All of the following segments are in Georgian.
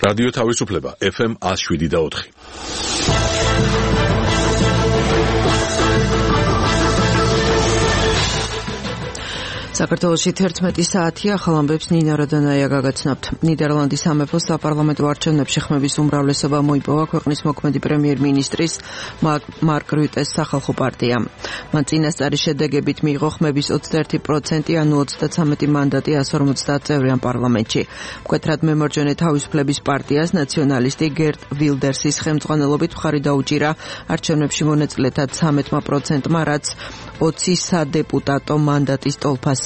რადიო თავისუფლება FM 107.4. საქართველოში 11 საათია, ახალ ამბებს ნინა როდანაია გაგაცნობთ. ნიდერლანდის სამეფოს საპარლამენტო არჩევნებში ხმების უმრავლესობა მოიპოვა ქვეყნის მოქმედი პრემიერ-მინისტრის მარკ რუტეს სახალხო პარტიამ. მან წინასწარი შედეგებით მიიღო ხმების 21%, ანუ 33 მანდატი 150 წევრიან პარლამენტში. მკვეთრად მემარჯვენე თავისუფლების პარტიას ნაციონალისტი გერტ ვილდერსის ხელმძღვანელობით მხარი დაუჭირა არჩევნებში მონაწილეთა 13%-მა, რაც 20 სადეპუტატო მანდატის ტოლფასია.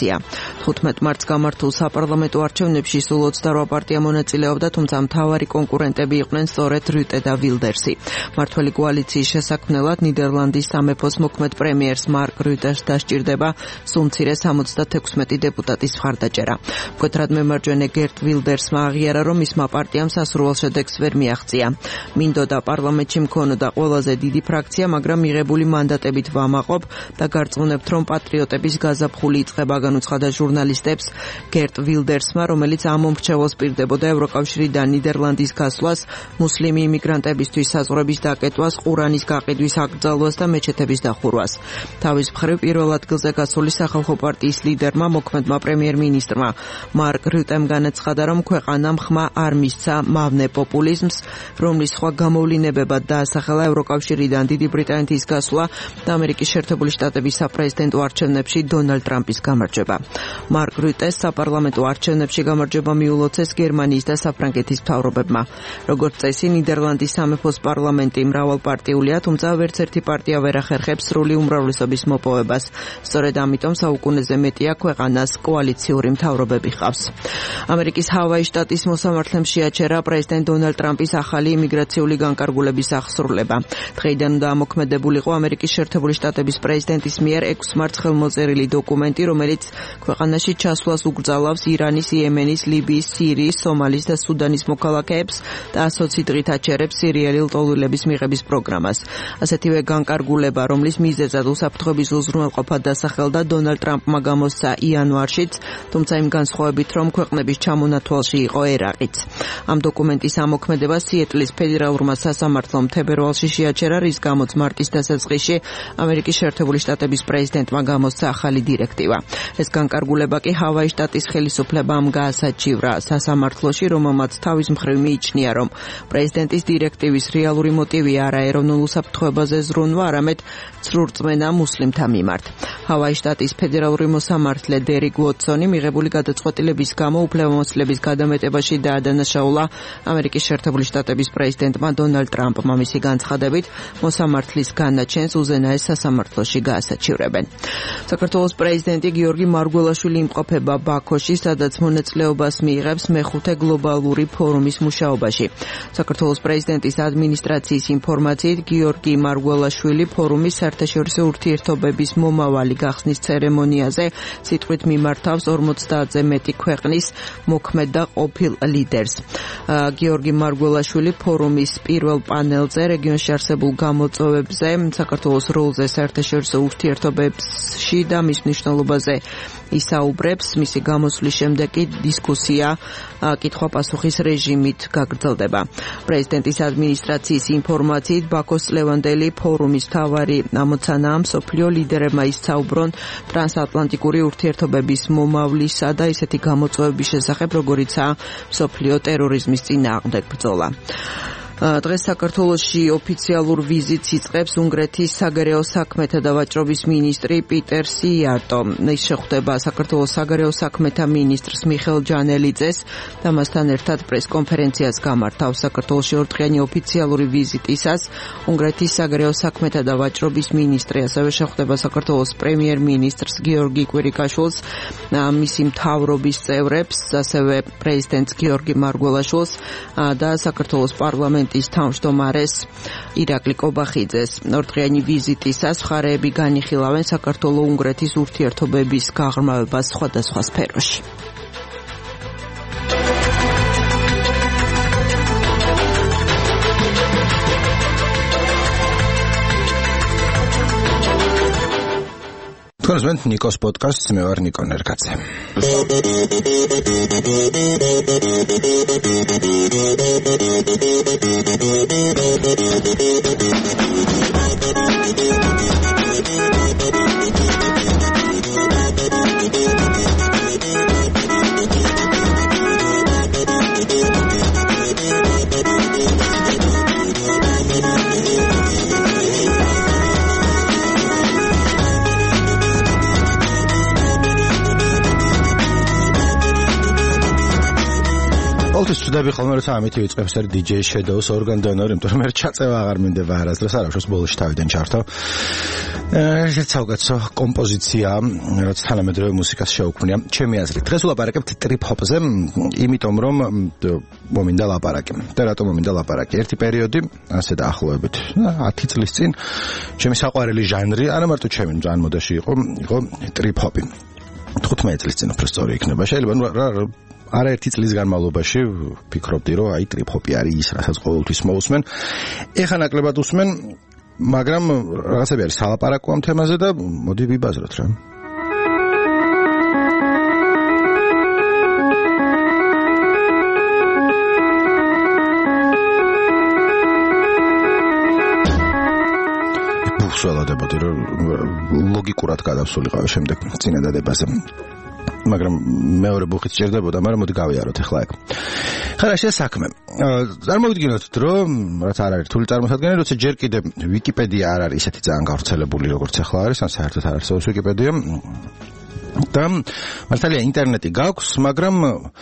15 მარტს გამართულ საპარლამენტო არჩევნებში სულ 28 პარტია მონაწილეობდა, თუმცა მთავარი კონკურენტები იყვნენ სწორედ რუტე და ვილდერსი. მმართველი კოალიციის შესაქმნელად ნიდერლანდის სამეფოს მოქმედ პრემიერს მარკ რუტეს დასჭირდება სულ მცირე 76 დეპუტატის მხარდაჭერა. მკვეთრად მემარჯვენე გერტ ვილდერსმა აღიარა, რომ მისმა პარტიამ სასურველ შედეგს ვერ მიაღწია. მინდოდა პარლამენტში მქონოდა ყველაზე დიდი ფრაქცია, მაგრამ მიღებული მანდატებით ვამაყობ და გარწმუნებთ, რომ პატრიოტების გაზაფხული იწყება, განუცხადა ჟურნალისტებს გერტ ვილდერსმა, რომელიც ამ მომრჩეველს პირდებოდა ევროკავშირიდან ნიდერლანდის გასვლას, მუსლიმი იმიგრანტებისთვის საზღვრების დაკეტვას, ყურანის გაყიდვის აკრძალვას და მეჩეთების დახურვას. თავის მხრივ პირველ ადგილზე გასული სახალხო პარტიის ლიდერმა, მოქმედმა პრემიერ-მინისტრმა მარკ რუტემ განაცხადა, რომ ქვეყანამ ხმა არ მისცა მავნე პოპულიზმს, რომლის სხვა გამოვლინებებად დაასახელა ევროკავშირიდან დიდი ბრიტანეთის გასვლა და ამერიკის შეერთებული შტატების საპრეზიდენტო არჩევნებში დონალდ ტრამპის გამარჯვება. მარკ რუტეს საპარლამენტო არჩევნებში გამარჯვება მიულოცეს გერმანიის და საფრანგეთის მთავრობებმა. როგორც წესი, ნიდერლანდის სამეფოს პარლამენტი მრავალპარტიულია, თუმცა ვერც ერთი პარტია ვერ ახერხებს სრული უმრავლესობის მოპოვებას. სწორედ ამიტომ საუკუნეზე მეტია ქვეყანას კოალიციური მთავრობები ჰყავს. ამერიკის ჰავაის შტატის მოსამართლემ შეაჩერა პრეზიდენტ დონალდ ტრამპის ახალი იმიგრაციული განკარგულების აღსრულება. დღეიდან უნდა ამოქმედებულიყო ამერიკის შეერთებული შტატების პრეზიდენტის მიერ 6 მარტს ხელმოწერილი დოკუმენტი, რომელიც ქვეყანაში ჩასვლას უკრძალავს ირანის, იემენის, ლიბიის, სირიის, სომალის და სუდანის მოქალაქეებს და 120 დღით აჩერებს სირიელი ლტოლვილების მიღების პროგრამას. ასეთივე განკარგულება, რომლის მიზეზად უსაფრთხოების უზრუნველყოფა დასახელდა, დონალდ ტრამპმა გამოსცა იანვარშიც, თუმცა იმ განსხვავებით, რომ ქვეყნების ჩამონათვალში იყო ერაყიც. ამ დოკუმენტის ამოქმედება სიეტლის ფედერალურმა სასამართლომ თებერვალში შეაჩერა, რის გამოც მარტის დასაწყისში ამერიკის შეერთებული შტატების პრეზიდენტმა გამოსცა ახალი დირექტივა. ეს განკარგულება კი ჰავაის შტატის ხელისუფლებამ გაასაჩივრა სასამართლოში, რომელმაც თავის მხრივ მიიჩნია, რომ პრეზიდენტის დირექტივის რეალური მოტივია არა ეროვნულ უსაფრთხოებაზე ზრუნვა, არამედ ცრურწმენა მუსლიმთა მიმართ. ჰავაის შტატის ფედერალური მოსამართლე დერიკ უოტსონი მიღებული გადაწყვეტილების გამო უფლებამოსილების გადამეტებაში დაადანაშაულა ამერიკის შეერთებული შტატების პრეზიდენტმა დონალდ ტრამპმა. მისი განცხადებით, მოსამართლის განაჩენს უზენაეს სასამართლოში გაასაჩივრებენ. საქართველოს პრეზიდენტი გიორგი მარგველაშვილი იმყოფება ბაქოში, სადაც მონაწილეობას მიიღებს მეხუთე გლობალური ფორუმის მუშაობაში. საქართველოს პრეზიდენტის ადმინისტრაციის ინფორმაციით, გიორგი მარგველაშვილი ფორუმის საერთაშორისო ურთიერთობების მომავალი გახსნის ცერემონიაზე სიტყვით მიმართავს 50-ზე მეტი ქვეყნის მოქმედ და ყოფილ ლიდერს. გიორგი მარგველაშვილი ფორუმის პირველ პანელზე რეგიონში არსებულ გამოწვევებზე, საქართველოს როლზე საერთაშორისო ურთიერთობებში და მის მნიშვნელობაზე ისაუბრებს. მისი გამოსვლის შემდეგ კი დისკუსია კითხვა-პასუხის რეჟიმით გაგრძელდება. პრეზიდენტის ადმინისტრაციის ინფორმაციით, ბაქოს წლევანდელი ფორუმის მთავარი ამოცანაა მსოფლიო ლიდერებმა ისაუბრონ ტრანსატლანტიკური ურთიერთობების მომავლისა და ისეთი გამოწვევების შესახებ, როგორიცაა მსოფლიო ტერორიზმის წინააღმდეგ ბრძოლა. დღეს საქართველოში ოფიციალურ ვიზიტს იწყებს უნგრეთის საგარეო საქმეთა და ვაჭრობის მინისტრი პიტერ სიარტო. ის შეხვდება საქართველოს საგარეო საქმეთა მინისტრს მიხეილ ჯანელიძეს და მასთან ერთად პრესკონფერენციას გამართავს. საქართველოში ორდღიანი ოფიციალური ვიზიტისას უნგრეთის საგარეო საქმეთა და ვაჭრობის მინისტრი ასევე შეხვდება საქართველოს პრემიერ-მინისტრს გიორგი კვირიკაშვილს, მისი მთავრობის წევრებს, ასევე პრეზიდენტს გიორგი მარგველაშვილს და საქართველოს პარლამენტის თავმჯდომარეს ირაკლი კობახიძეს. ორდღიანი ვიზიტისას მხარეები განიხილავენ საქართველო-უნგრეთის ურთიერთობების გაღრმავებას სხვადასხვა სფეროში. თქვენს ნიკოს პოდკასტს მე ვარ ნიკო ნერგაძე. Studiები ხოლმე როცა ამითი ვიწყებს არის DJ Shadows organ donor, იმიტომ რომ მე ჩაწევა აღარ მინდება არასდროს არაფერს ბოლოში თავიდან ჩართო. ერთ საუკეთესო კომპოზიცია, რაც თანამედროვე მუსიკას შეუქმნია. ჩემი აზრით, დღეს ვლაპარაკებთ ტრიპ ჰოპზე, იმიტომ რომ მომინდა ლაპარაკი. და რატომ მომინდა ლაპარაკი? ერთი პერიოდი, ასე დაახლოებით 10 წლის წინ, ჩემი საყვარელი ჟანრი, არა მარტო ჩემი, ძალიან მოდაში იყო ტრიპ ჰოპი. 15 წლის წინ უფრო სწორი იქნება. შეიძლება არაერთი წლის განმავლობაში ვფიქრობდი, რომ აი ტრიპ ჰოპი არის ის, რასაც ყოველთვის მოусმენ. ეხლა ნაკლებად უსმენ, მაგრამ რაღაცები არის სალაპარაკო ამ თემაზე და მოდი ვიბაზროთ რა. ვსველადებოდი, რომ ლოგიკურად გადავსულიყავი შემდეგ წინადადებაზე. მაგრამ მეორე ბუხით სჭირდებოდა, მაგრამ მოდი გავიაროთ ახლა ეგ. ხა რა შეიძლება საქმე? წარმოვიდგინოთ, რომ რაც არ არის რთული წარმოსადგენელი, როცა ჯერ კიდევ ვიკიპედია არ არის ისეთი ძალიან გავრცელებული, როგორც ახლა არის, ან საერთოდ არ არსებობს ვიკიპედია. და მართალია ინტერნეტი გაქვს, მაგრამ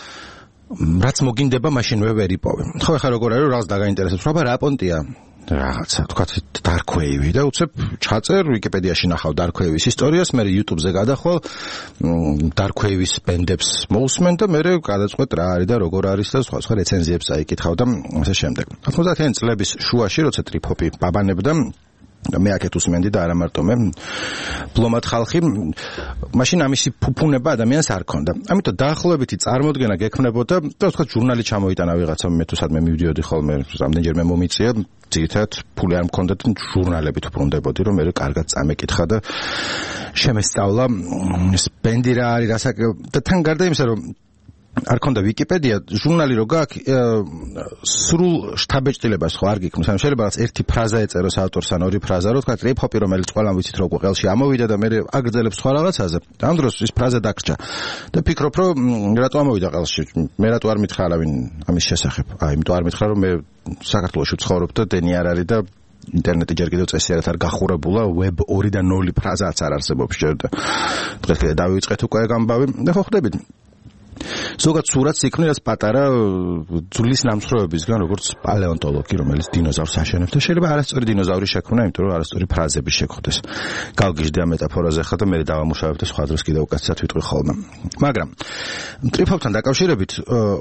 რაც მოგინდება, მაშინვე ვერ იპოვე. ხო, ახლა როგორ არის, რაღაც დაგაინტერესებს, რა პონტია? რაღაცა, თქვათ Dark Wave და უცებ ჩაწერ ვიკიპედიაში ნახავ Dark Wave-ის ისტორიას, მე YouTube-ზე გადახვალ Dark Wave-ის ბენდებს მოусმენ და მე გადაწყვეტ რა არის და როგორ არის და სხვა რეცენზიებს აიკითხავ და ასე შემდეგ. 90-იანი წლების შუაში, როცა ტრიპ ჰოპი ბაბანებდა და მე აქეთ უსმენდი და არა მარტო მე, ბლომად ხალხი, მაშინ ამისი ფუფუნება ადამიანს არ ქონდა. ამიტომ დაახლოებითი წარმოდგენა გექნებოდა და თქვა ჟურნალი ჩამოიტანა ვიღაცა, მე თუ სადმე მივდიოდი ხოლმე, რამდენჯერმე მომიწია, ძირითადად ფული არ მქონდა და ჟურნალებით უბრუნდებოდი, რომ მე კარგად წამეკითხა და შემესწავლა ეს ბენდი რა არის, და თან გარდა იმისა, რომ არ ქონდა ვიკიპედია, ჟურნალი რო გაქვს, სრულ შთაბეჭდილებას ხო არ გიქმნის. ანუ შეიძლება რაღაც ერთი ფრაზა ეწეროს ავტორს ან ორი ფრაზა, რო თქვა ტრიპ ჰოპი, რომელიც ყველამ ვიცით რო ყელში ამოვიდა და მე აგრძელებს სხვა რაღაცაზე. და ამ დროს ის ფრაზა დაგრჩა. და ფიქრობ, რომ რატო ამოვიდა ყელში? მე რატო არ მითხრა არავინ ამის შესახებ? იმიტომ არ მითხრა, რომ მე საქართველოში ვცხოვრობ და დენი არ არის და ინტერნეტი ჯერ კიდევ წესიერად არ გახურებულა, web 2.0 ფრაზაც არ არსებობს ჯერ და დღეს კიდე დავიწყეთ უკვე ეგ ამბავი და ხო ხვდებით. ზოგადად სურათს იქმნეს პატარა ძვლის ნამსხვრევებისგან, როგორც პალეონტოლოგი, რომელიც დინოზავრს აშენებს და შეიძლება არასწორი დინოზავრი შექმნა, იმიტომ რომ არასწორი ფრაზები შეგხვდეს. გავგიჟდი ამ მეტაფორაზე ხა და მე დავამუშავებ და სხვა დროს კიდევ უკაცრად ვიტყვი ხოლმე. მაგრამ ტრიპ ჰოპთან დაკავშირებით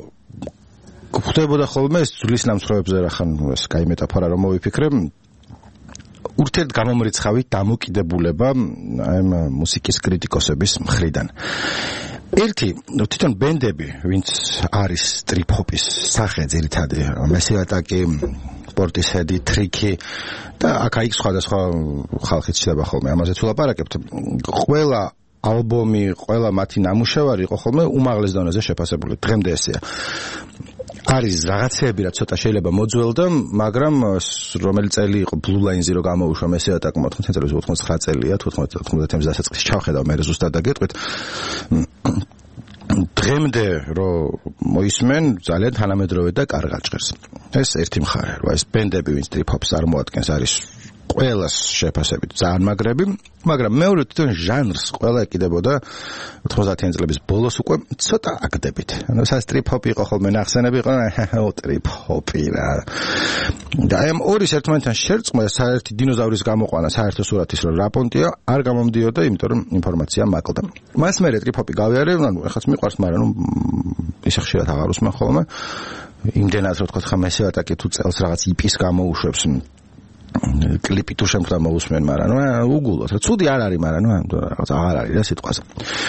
გვხვდებოდა ხოლმე ეს ძვლის ნამსხვრევებზე რახან ეს კაი მეტაფორა რომ მოვიფიქრე, ურთიერთ გამომრიცხავი დამოკიდებულება ამ მუსიკის კრიტიკოსების მხრიდან. ერთი თვითონ ბენდები, ვინც არის ტრიპ ჰოპის სახე ძირითადი, Massive Attack, Portishead, Tricky და აქ-იქ სხვადასხვა ხალხიც შეიძლება ხოლმე ამაზეც ვლაპარაკებთ. ყველა ალბომი, ყველა მათი ნამუშევარი იყო ხოლმე უმაღლეს დონეზე შეფასებული. დღემდე ესეა. არის რაღაცეები, რაც ცოტა შეიძლება მოძველდა, მაგრამ რომელი წელი იყო Blue Lines-ი რო გამოუშვა Massive Attack 99 წელია, 99 დასაწყისში ჩავხედავ მე ზუსტად დაგეტყვით. დღემდე რო მოისმენ ძალიან თანამედროვე და კარგად ჟღერს. ეს ერთი მხარე, რა ეს ბენდები, ვინც ტრიპ ჰოპს წარმოადგენს, არის ყველას შეფასებით ძალიან მაგრები, მაგრამ მეორე თვითონ ჟანრს ყველა ეკიდებოდა 90-იანი წლების ბოლოს უკვე ცოტა აგდებით. ანუ ტრიპ ჰოპი იყო ხოლმე ნახსენები იყო, ტრიპ ჰოპი რა. და ამ ორის ერთმანეთთან შერწყმა საერთი დინოზავრის გამოყვანა, საერთო სურათის რო რაპონტია არ გამომდიოდა, იმიტომ რომ ინფორმაცია მაკლდა. მას მერე ტრიპ ჰოპი გავიარე, ანუ ეხაც მიყვარს, მაგრამ ისე ხშირად აღარ უსმენ ხოლმე. იმდენად რო თქვა ხა Massive Attack თუ წელს რაღაც იპის გამოუშვებს კლიპი თუ შემდგა მოусმენ, მაგრამ უგულოთ. ცუდი არ არის, მაგრამ რაღაც აღარ არის რა სიტყვაზე.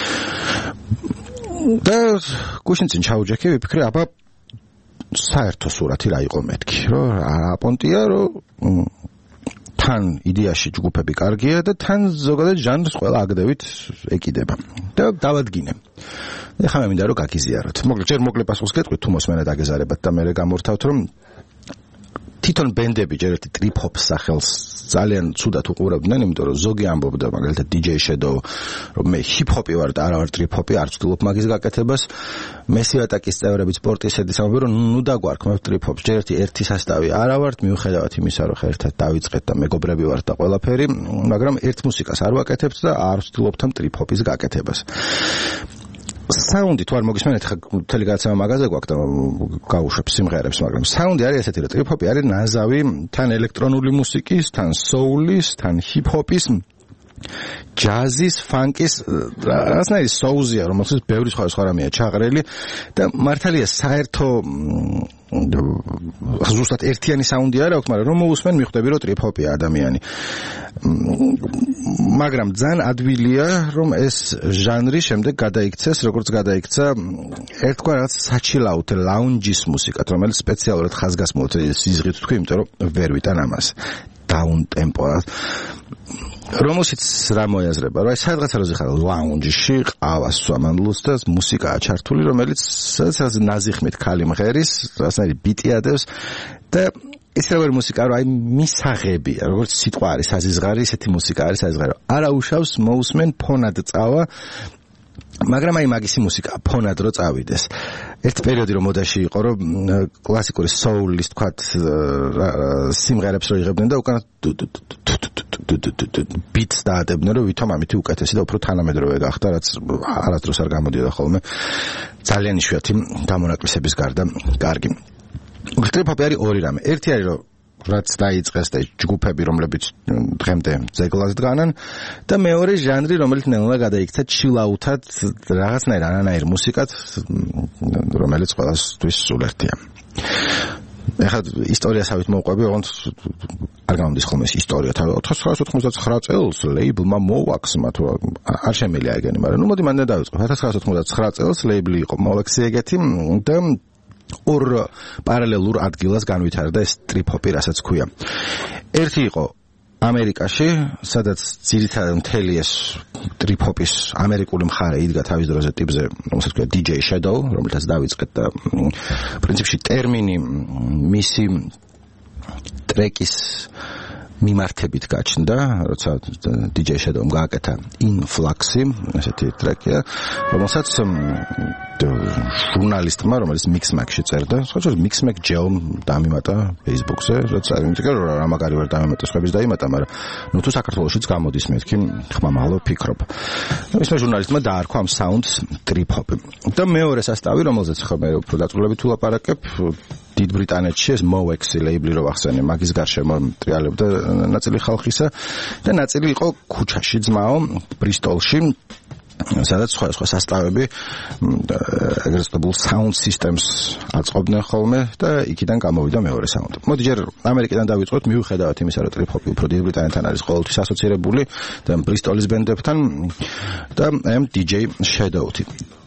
და გუშინ წინ ჩაუჯექი, ვიფიქრე, აბა საერთო სურათი რა იყო მეთქი, რომ რა პონტია, რომ თან იდეაში ჯგუფები კარგია და თან ზოგადად ჟანრს ყველა აგდევით ეკიდება. და დავადგინე. ეხლა მე მინდა რომ გაგიზიაროთ. მოკლე პასუხს გეტყვით თუ მოსმენად აგეზარებათ და მე გამორთავთ რომ თვითონ ბენდები ჯერ ერთი ტრიპ-ჰოპ სახელს ძალიან ცუდად უყურებდნენ, იმიტომ რომ ზოგი ამბობდა მაგალითად DJ Shadow, რომ მე ჰიპ-ჰოპი ვარ და არა ვარ ტრიპ-ჰოპი, არ ვცდილობ მაგის გაკეთებას. Massive Attack-ის წევრებიც სპორტისედის ამბობენ, რომ ნუ დაგვარქმევთ ტრიპ-ჰოპს, ჯერ ერთი სასტავი არა ვართ, მიუხედავად იმისა, რომ ერთად დავიწყეთ და მეგობრები ვართ და ყველაფერი, მაგრამ ერთ მუსიკას არ ვაკეთებთ და არ ვცდილობთ ამ ტრიპ-ჰოპის გაკეთებას. საუნდი თუ არ მოგისმენთ ხა მთელი გადაცემა მაგაზე გვაქვს და გავუშვებ სიმღერებს, მაგრამ საუნდი არის ესეთი, რომ ტრიპ-ჰოპი არის ნაზავი თან ელექტრონული მუსიკის, თან soul-ის, თან ჰიპ-ჰოპის, ჯაზის, ფანკის, რაღაცნაირი soul-ზია, რომელსაც ბევრი სხვა რამეა ჩაყრელი და მართალია საერთო ზუსტად ერთიანი საუნდი არ აქვს, მაგრამ რომ მოусმენ მიხვდები რომ ტრიპ-ჰოპია ადამიანი. მაგრამ ძალიან ადვილია რომ ეს ჟანრი შემდეგ გადაიქცეს, როგორც გადაიქცა ერთგვარ რაღაც საჩილაუთე ლაუნჯის მუსიკად, რომელიც სპეციალურად ხაზგასმულად სიზღით თქვი, იმიტომ რომ ვერ ვიტან ამას. Down tempo. რომელშიც რა მოიაზრება, რომ აი სადღაც როზე ხარ ლაუნჯში, ყავას სვამანლუს და მუსიკაა ჩართული, რომელიც სადაც ნაზიხმით ქალი მღერის, რაღაცნაირი ბიტი ადევს და ეს რა მუსიკა, რომ აი მისაღებია, როგორც სიტყვა არის საზიზღარი, ესეთი მუსიკა არის საზიზღარი. არა უშავს, მოусმენ, ფონად წავა, მაგრამ აი მაგისი მუსიკა ფონად რო წავიდეს. ერთ პერიოდი რომ მოდაში იყო, რომ კლასიკური soul-ის თქვათ სიმღერებს რო იღებდნენ და უკან beats დაადებდნენ, რომ ვითომ ამითი უკეთესი და უფრო თანამედროვე გახდა, რაც არასდროს არ გამოდიოდა ხოლმე. ძალიან იშვიათი დამონაკლისების გარდა კარგი. ტრიპ-ჰოპი არის ორი რამე. ერთი არის რომ რაც დაიწყეს და ჯგუფები, რომლებიც დღემდე ძეგლას დგანან და მეორე ჟანრი, რომელიც ნელა გადაიქცა ჩილაუთად რაღაცნაირ არანაირ მუსიკად, რომელიც ყველასთვის სულ ერთია. ეხლა ისტორიასავით მოვყვები, ოღონდ არ გამომდის ხოლმე ეს ისტორია. 1999 წელს ლეიბლმა მოვაქსმა თუ არ შემიძლია ეგენი, მაგრამ ნუ მოდი მანდ დავიწყო. 1999 წელს ლეიბლი იყო მოვაქსი ეგეთი და ორ პარალელურ ადგილას განვითარდა ეს ტრიპ-ჰოპი, რასაც ქვია. ერთი იყო ამერიკაში, სადაც ძირითადად მთელი ეს ტრიპ-ჰოპის ამერიკული მხარე იდგა თავის დროზე ტიპზე, რომელსაც ქვია DJ Shadow, რომელთაც დავიწყეთ და პრინციპში ტერმინი მისი ტრეკის მიმართებით გაჩნდა, როცა DJ Shadow-მ გააკეთა Influx-ი, ესეთი ტრეკია, რომელსაც ჟურნალისტმა, რომელიც Mixmag-ში წერდა, სხვა Mixmag Gel დამიმატა Facebook-ზე, როცა არ იმიტკა რომ რა მაგარი ვერ დამიმატა, სხვების დაიმატა, მაგრამ ნუ თუ საქართველოშიც გამოდის მეთქი, ხმამაღლა ვფიქრობ. ისმა ჟურნალისტმა დაარქვა ამ sound trip-hop. და მეორე სასტავი, რომელზეც ხომ მე უფრო დაწვრილებით ვლაპარაკებ, დიდ ბრიტანეთში ეს Mowaxi ლეიბლი რო ახსენე, მაგის გარშემო ტრიალებდა ნაწილი ხალხისა და ნაწილი იყო ქუჩაში ძმაო, ბრისტოლში, სადაც სხვა სასტავები ეგრეთ წოდებულ sound systems აწყობდნენ ხოლმე და იქიდან გამოვიდა მეორე sound. მოდი ჯერ ამერიკიდან დავიწყოთ, მიუხედავად იმისა, რომ ტრიპ-ჰოპი უფრო დიდ ბრიტანეთთან არის ყოველთვის ასოცირებული და ბრისტოლის ბენდებთან და ამ DJ Shadow-ით.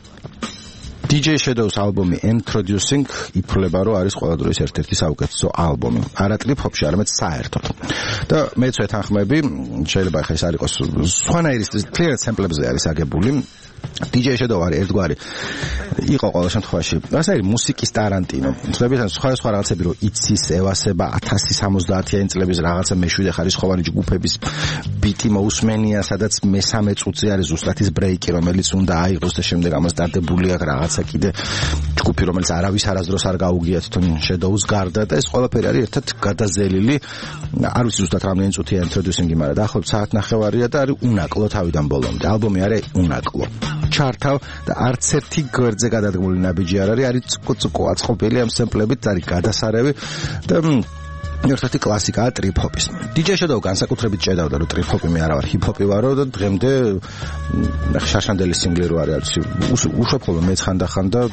DJ Shadow-ს ალბომი Introducing იფრლება, რომ არის ყველა დროის ერთ-ერთი საუკეთესო ალბომი. არა ტრიპ-ჰოპში, არამედ საერთოდ. და მეც ვეთანხმები, შეიძლება ახლა ეს არ იყოს სხვანაირი clear sample-ებზე არის აგებული. DJ Shadow არის ერთგვარი. იყო ყოველ შემთხვევაში. ასეთი მუსიკის ტარანტინო. ხდებიან სხვა რაღაცები, რომ იცის, ევასება 1070-იანი წლების რაღაცა მე-7 ხარისხოვანი ჯგუფების ბიტი მოусმენია, სადაც მე-3 წუთზე არის ზუსტად ის ბრეიკი, რომელიც უნდა აიღოს და შემდეგ ამას დადებული აქვს რაღაცა კიდე ჯგუფი, რომელიც არავის არასდროს არ გაუგიათ თვითონ Shadow-ს გარდა და ეს ყველაფერი არის ერთად გადაზელილი. არ ვიცი ზუსტად რამდენი წუთია Introducing-ი, მაგრამ დაახლოებით საათნახევარია და არის უნაკლო თავიდან ბოლომდე. ალბომი არის უნაკლო. ჩართავ და არც ერთი გვერდზე გადადგმული ნაბიჯი არ არის წკო აწყობილი ამ სემპლებით, არის გადასარევი და ერთ-ერთი კლასიკაა ტრიპ-ჰოპის. DJ Shadow განსაკუთრებით ჭედავდა, რომ ტრიპ-ჰოპი მე არა ვარ, ჰიპ-ჰოპი ვარო და დღემდე შაშანდელი სინგლი რო არის, უშვებ ხოლმე მეც ხანდახან და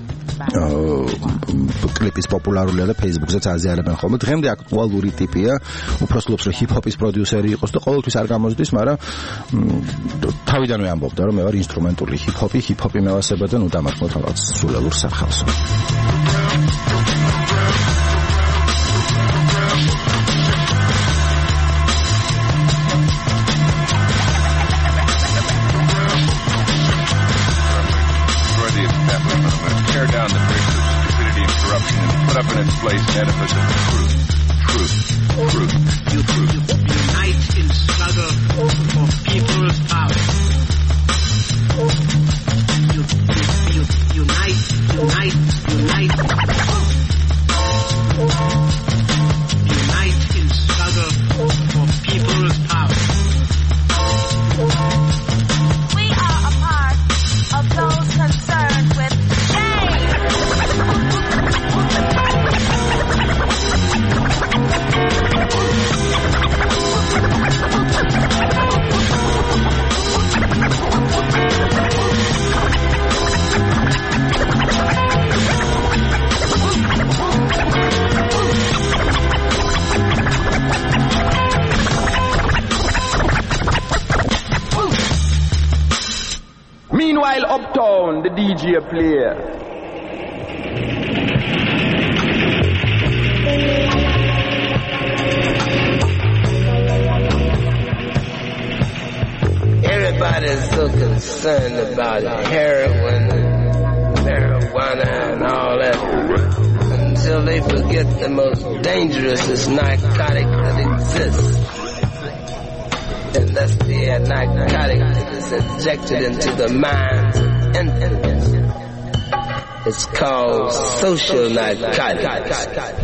კლიპის პოპულარულია და Facebook-ზეც აზიარებენ ხოლმე. დღემდე აქტუალური ტიპია, უბრალოდ რომ ჰიპ-ჰოპის პროდიუსერი იყოს და ყოველთვის არ გამოსდის, მაგრამ თავიდანვე ამბობდა, რომ მე ვარ ინსტრუმენტული ჰიპ-ჰოპი მევასება და ნუ დამარხმოთ რაღაც სულელურ სახალხს. Faith, metaphysics, truth. Unite in struggle for people's power. Unite. Unite in struggle for people's power. We are a part of those concerned with Meanwhile, uptown, the DJ player. Everybody's so concerned about heroin and marijuana and all that until they forget the most dangerous narcotic that exists. And that's the narcotic that is injected into the minds of infants. It's called social narcotics.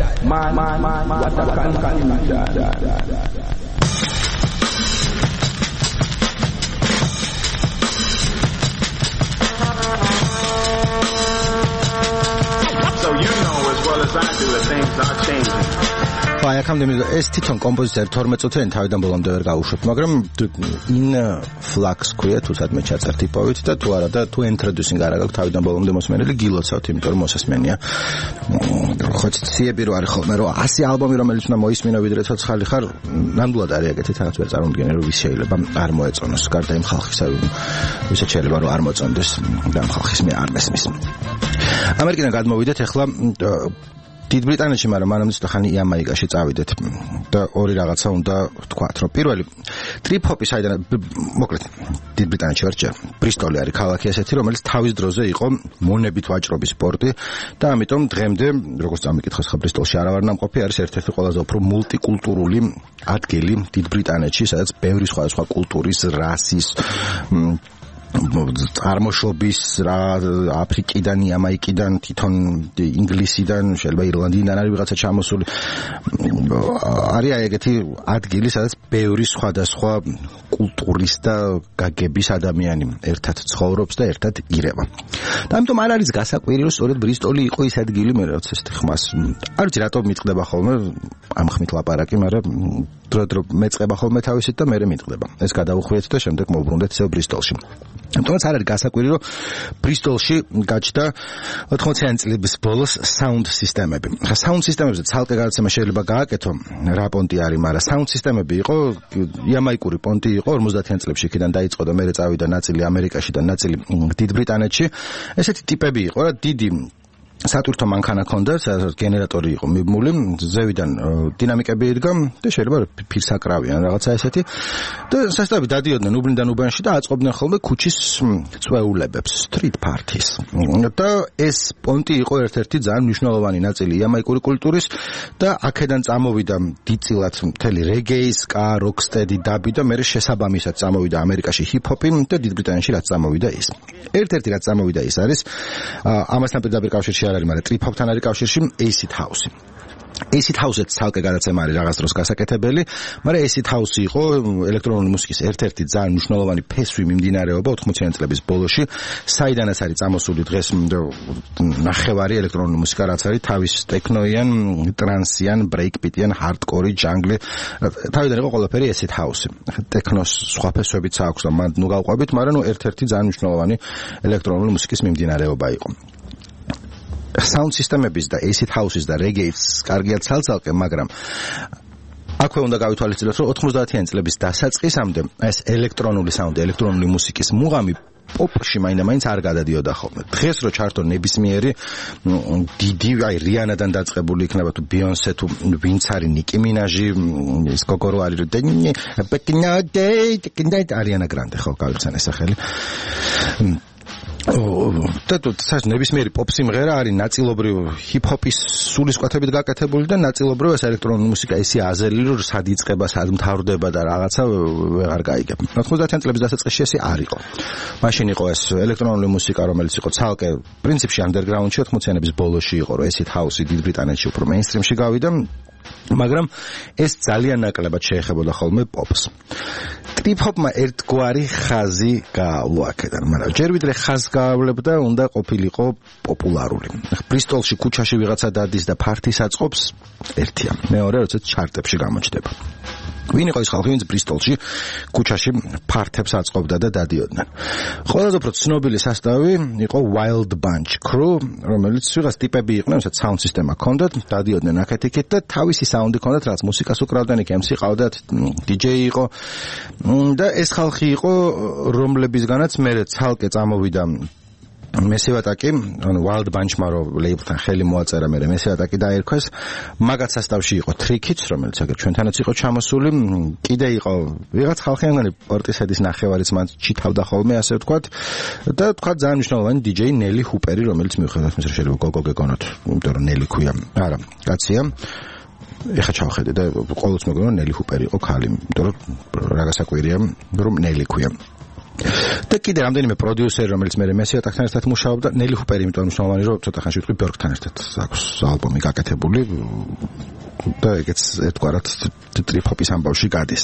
So you know as well as I do that things are changing. აი აქამდე ეს თვითონ კომპოზიტორი 12 წუთიანი თავიდან ბოლომდე ვერ გავუშვებ, მაგრამ in flux ქვია თუ სადმე ჩაწერთ ტიპოვით და თუ არა და თუ introducing არა გაქვს თავიდან ბოლომდე მოსმენელი გილოცავთ, იმიტომ რომ მოსასმენია. ხო ციები რო არის ხოლმე რომ 100 ალბომი რომელიც უნდა მოისმინო ვიდრე ცოცხალი ხარ, ნამდვილად არის ეგეთი თანაც ვერ წარმოვიდგენე რომ ვის შეიძლება არ მოეწონოს, გარდა იმ ხალხისა ვისაც შეიძლება რომ არ მოწონდეს და ამ ხალხის მე არ მესმის. ამერიკიდან გადმოვიდეთ ახლა დიდ ბრიტანეთში, მაგრამ მანამდე ხანი იამაიკაში წავიდეთ და ორი რაღაცა უნდა ვთქვათ, რომ პირველი ტრიპ-ჰოპი საიდან მოკლედ დიდ ბრიტანეთში ვარჯერ. ბრისტოლი არის ქალაქი ესეთი, რომელიც თავის დროზე იყო მონებით ვაჭრობის პორტი და ამიტომ დღემდე, როგორც წამიკითხეს ხა ბრისტოლში არა ვარ ნამყოფი, არის ერთ-ერთი ყველაზე უფრო მულტიკულტურული ადგილი დიდ ბრიტანეთში, სადაც ბევრი სხვადასხვა კულტურის, რასის წარმოშობის რა აფრიკიდან, იამაიკიდან, თვითონ ინგლისიდან, შეიძლება ირლანდიიდან არის ვიღაცა ჩამოსული. არის ეგეთი ადგილი, სადაც ბევრი სხვადასხვა კულტურის და გაგების ადამიანი ერთად ცხოვრობს და ერთად ირევა. და ამიტომ არ არის გასაკვირი, რომ სწორედ ბრისტოლი იყო ის ადგილი, მე რაც ეს ხმას. არ ვიცი რატომ მიწდება ხოლმე ამ ხმით ლაპარაკი, მაგრამ დრო მეწყება ხოლმე თავისით და მე მიწდება. ეს გადავუხვიეთ და შემდეგ მოვბრუნდეთ ისევ ბრისტოლში. ამიტომაც არ არის გასაკვირი, რომ ბრისტოლში გაჩნდა 80-იანი წლების ბოლოს საუნდ სისტემები. ხა საუნდ სისტემებზე ცალკე გადაცემა შეიძლება გააკეთო, რა პონტი არის, მაგრამ საუნდ სისტემები იყო იამაიკური პონტი იყო 50-იან წლებში, იქიდან დაიწყო და მერე წავიდა ნაწილი ამერიკაში და ნაწილი დიდ ბრიტანეთში. ესეთი ტიპები იყო რა, დიდი სატვირთო მანქანა ჰქონდა, სადაც გენერატორი იყო მიბმული, ზევიდან დინამიკები იდგა და შეიძლება ფირსაკრავი ან რაღაცა ესეთი. და სასწრაფი დადიოდნენ უბნიდან უბანში და აწყობდნენ ხოლმე ქუჩის წვეულებებს, street parties. და ეს პონტი იყო ერთ-ერთი ძალიან მნიშვნელოვანი ნაწილი იამაიკური კულტურის და აქედან წამოვიდა დიდწილად მთელი რეგეის, ska, rocksteady, dub და მერე შესაბამისად წამოვიდა ამერიკაში hip-hop და დიდ ბრიტანეთში რაც წამოვიდა ის. ერთ-ერთი რაც წამოვიდა ის არის ამასთან პირდაპირ კავშირში არ არის, მაგრამ ტრიპ-ჰოპთან არის კავშირში acid house. acid house-ით ცალკე გადაცემა არის რაღაც დროს გასაკეთებელი, მაგრამ acid house იყო ელექტრონული მუსიკის ერთ-ერთი ძალიან მნიშვნელოვანი ფესვი მიმდინარეობა 80-იან წლების ბოლოში, საიდანაც არის წამოსული დღეს ნახევარი ელექტრონული მუსიკა, რაც არის თავის ტექნოიან, ტრანსიან, ბრეიკბიტიან, ჰარდკორი, ჯანგლი. თავიდან იყო ყველაფერი acid house. ტექნოს სხვა ფესვებიც აქვს და მან ნუ გავყვებით, მაგრამ ერთ-ერთი ძალიან მნიშვნელოვანი ელექტრონული მუსიკის მიმდინარეობა იყო. Sound სისტემების და acid house-ის და reggae-ის კარგია ცალ-ცალკე, მაგრამ აქვე უნდა გავითვალისწინოთ, რომ 90-იანი წლების დასაწყისამდე ეს ელექტრონული საუნდი, ელექტრონული მუსიკის მუღამი პოპში მაინდა-მაინც არ გადადიოდა ხოლმე. დღეს რო ჩართო ნებისმიერი დიდი, აი რიანადან დაწყებული იქნება თუ ბიონსე თუ ვინც არის ნიკი მინაჟი, ის გოგორო არის და პეკინადე, არიანა გრანდე ხო გავიცან ეს სახელი. და საერთოდ ნებისმიერი პოპ სიმღერა არის ნაწილობრივ ჰიპ-ჰოპის სულისკვეთებით გაკეთებული და ნაწილობრივ ეს ელექტრონული მუსიკა ისე აზელი, რომ სად იწყება, სად მთავრდება და რაღაცა ვეღარ გაიგებ. 90-იან წლების დასაწყისში ესე არ იყო. მაშინ იყო ეს ელექტრონული მუსიკა, რომელიც იყო ცალკე პრინციპში underground-ში 80-იანების ბოლოში იყო, რომ acid house-ი დიდ ბრიტანეთში უფრო mainstream-ში გავიდა. მაგრამ ეს ძალიან ნაკლებად შეეხებოდა ხოლმე პოპს. ტრიპ-ჰოპმა ერთგვარი ხაზი გააუაქედა, მაგრამ ჯერ ვიდრე ხაზს გაავლებდა, უნდა ყოფილიყო პოპულარული. ბრისტოლში ქუჩაში ვიღაცა დადის და ფართის აწყობს, ერთია. მეორე, როცა ჩარტებში გამოჩნდება. ვინ იყო ის ხალხი, ვინც ბრისტოლში ქუჩაში ფართებს აწყობდა და დადიოდნენ. ყველაზე უფრო ცნობილი სასტავი იყო Wild Bunch Crew, რომელიც ვიღაც ტიპები იყვნენ, რომელსაც sound system ჰქონდათ, დადიოდნენ აქეთ-იქით და თავისი საუნდი ჰქონდათ, რაც მუსიკას უკრავდნენ, იქ MC ყავდათ, DJ იყო. და ეს ხალხი იყო, რომლებისგანაც მე ცალკე წამოვიდა მესევატაკი, ანუ Wild Bunch-მა რო ლეიბლთან ხელი მოაწერა, მე მესევატაკი დაერქვეს. მაგათ სასტავში იყო Trickits, რომელიც აგერ ჩვენთანაც იყო ჩამოსული. კიდე იყო ვიღაც ხალხი, ანუ პორტისედის ნახევარიც მან ჩითავდა ხოლმე, ასე ვთქვათ. და თქვა ძალიან მნიშვნელოვანი DJ Nelly Hooper-ი, რომელიც მიუხედავად იმისა, რომ შეიძლება გოგო გეკონოთ, იმიტომ რომ Nelly ქვია. არა, კაცია. ეხა ჩავხედე და ყოველთვის მეგონა Nelly Hooper-ი იყო ქალი, იმიტომ რომ რა გასაკვირია, რომ Nelly ქვია. და კიდე რამდენიმე პროდიუსერი, რომელიც მე მესიატაკთან ერთად მუშაობდა, Nelly Hooper-ი, იმიტომ მნიშვნელოვანი, რომ ცოტა ხანში ვიტყვი Björk-თან ერთად აქვს ალბომი გაკეთებული და ეგეც ერთგვარად ტრიპ-ჰოპის ამბავში გადის.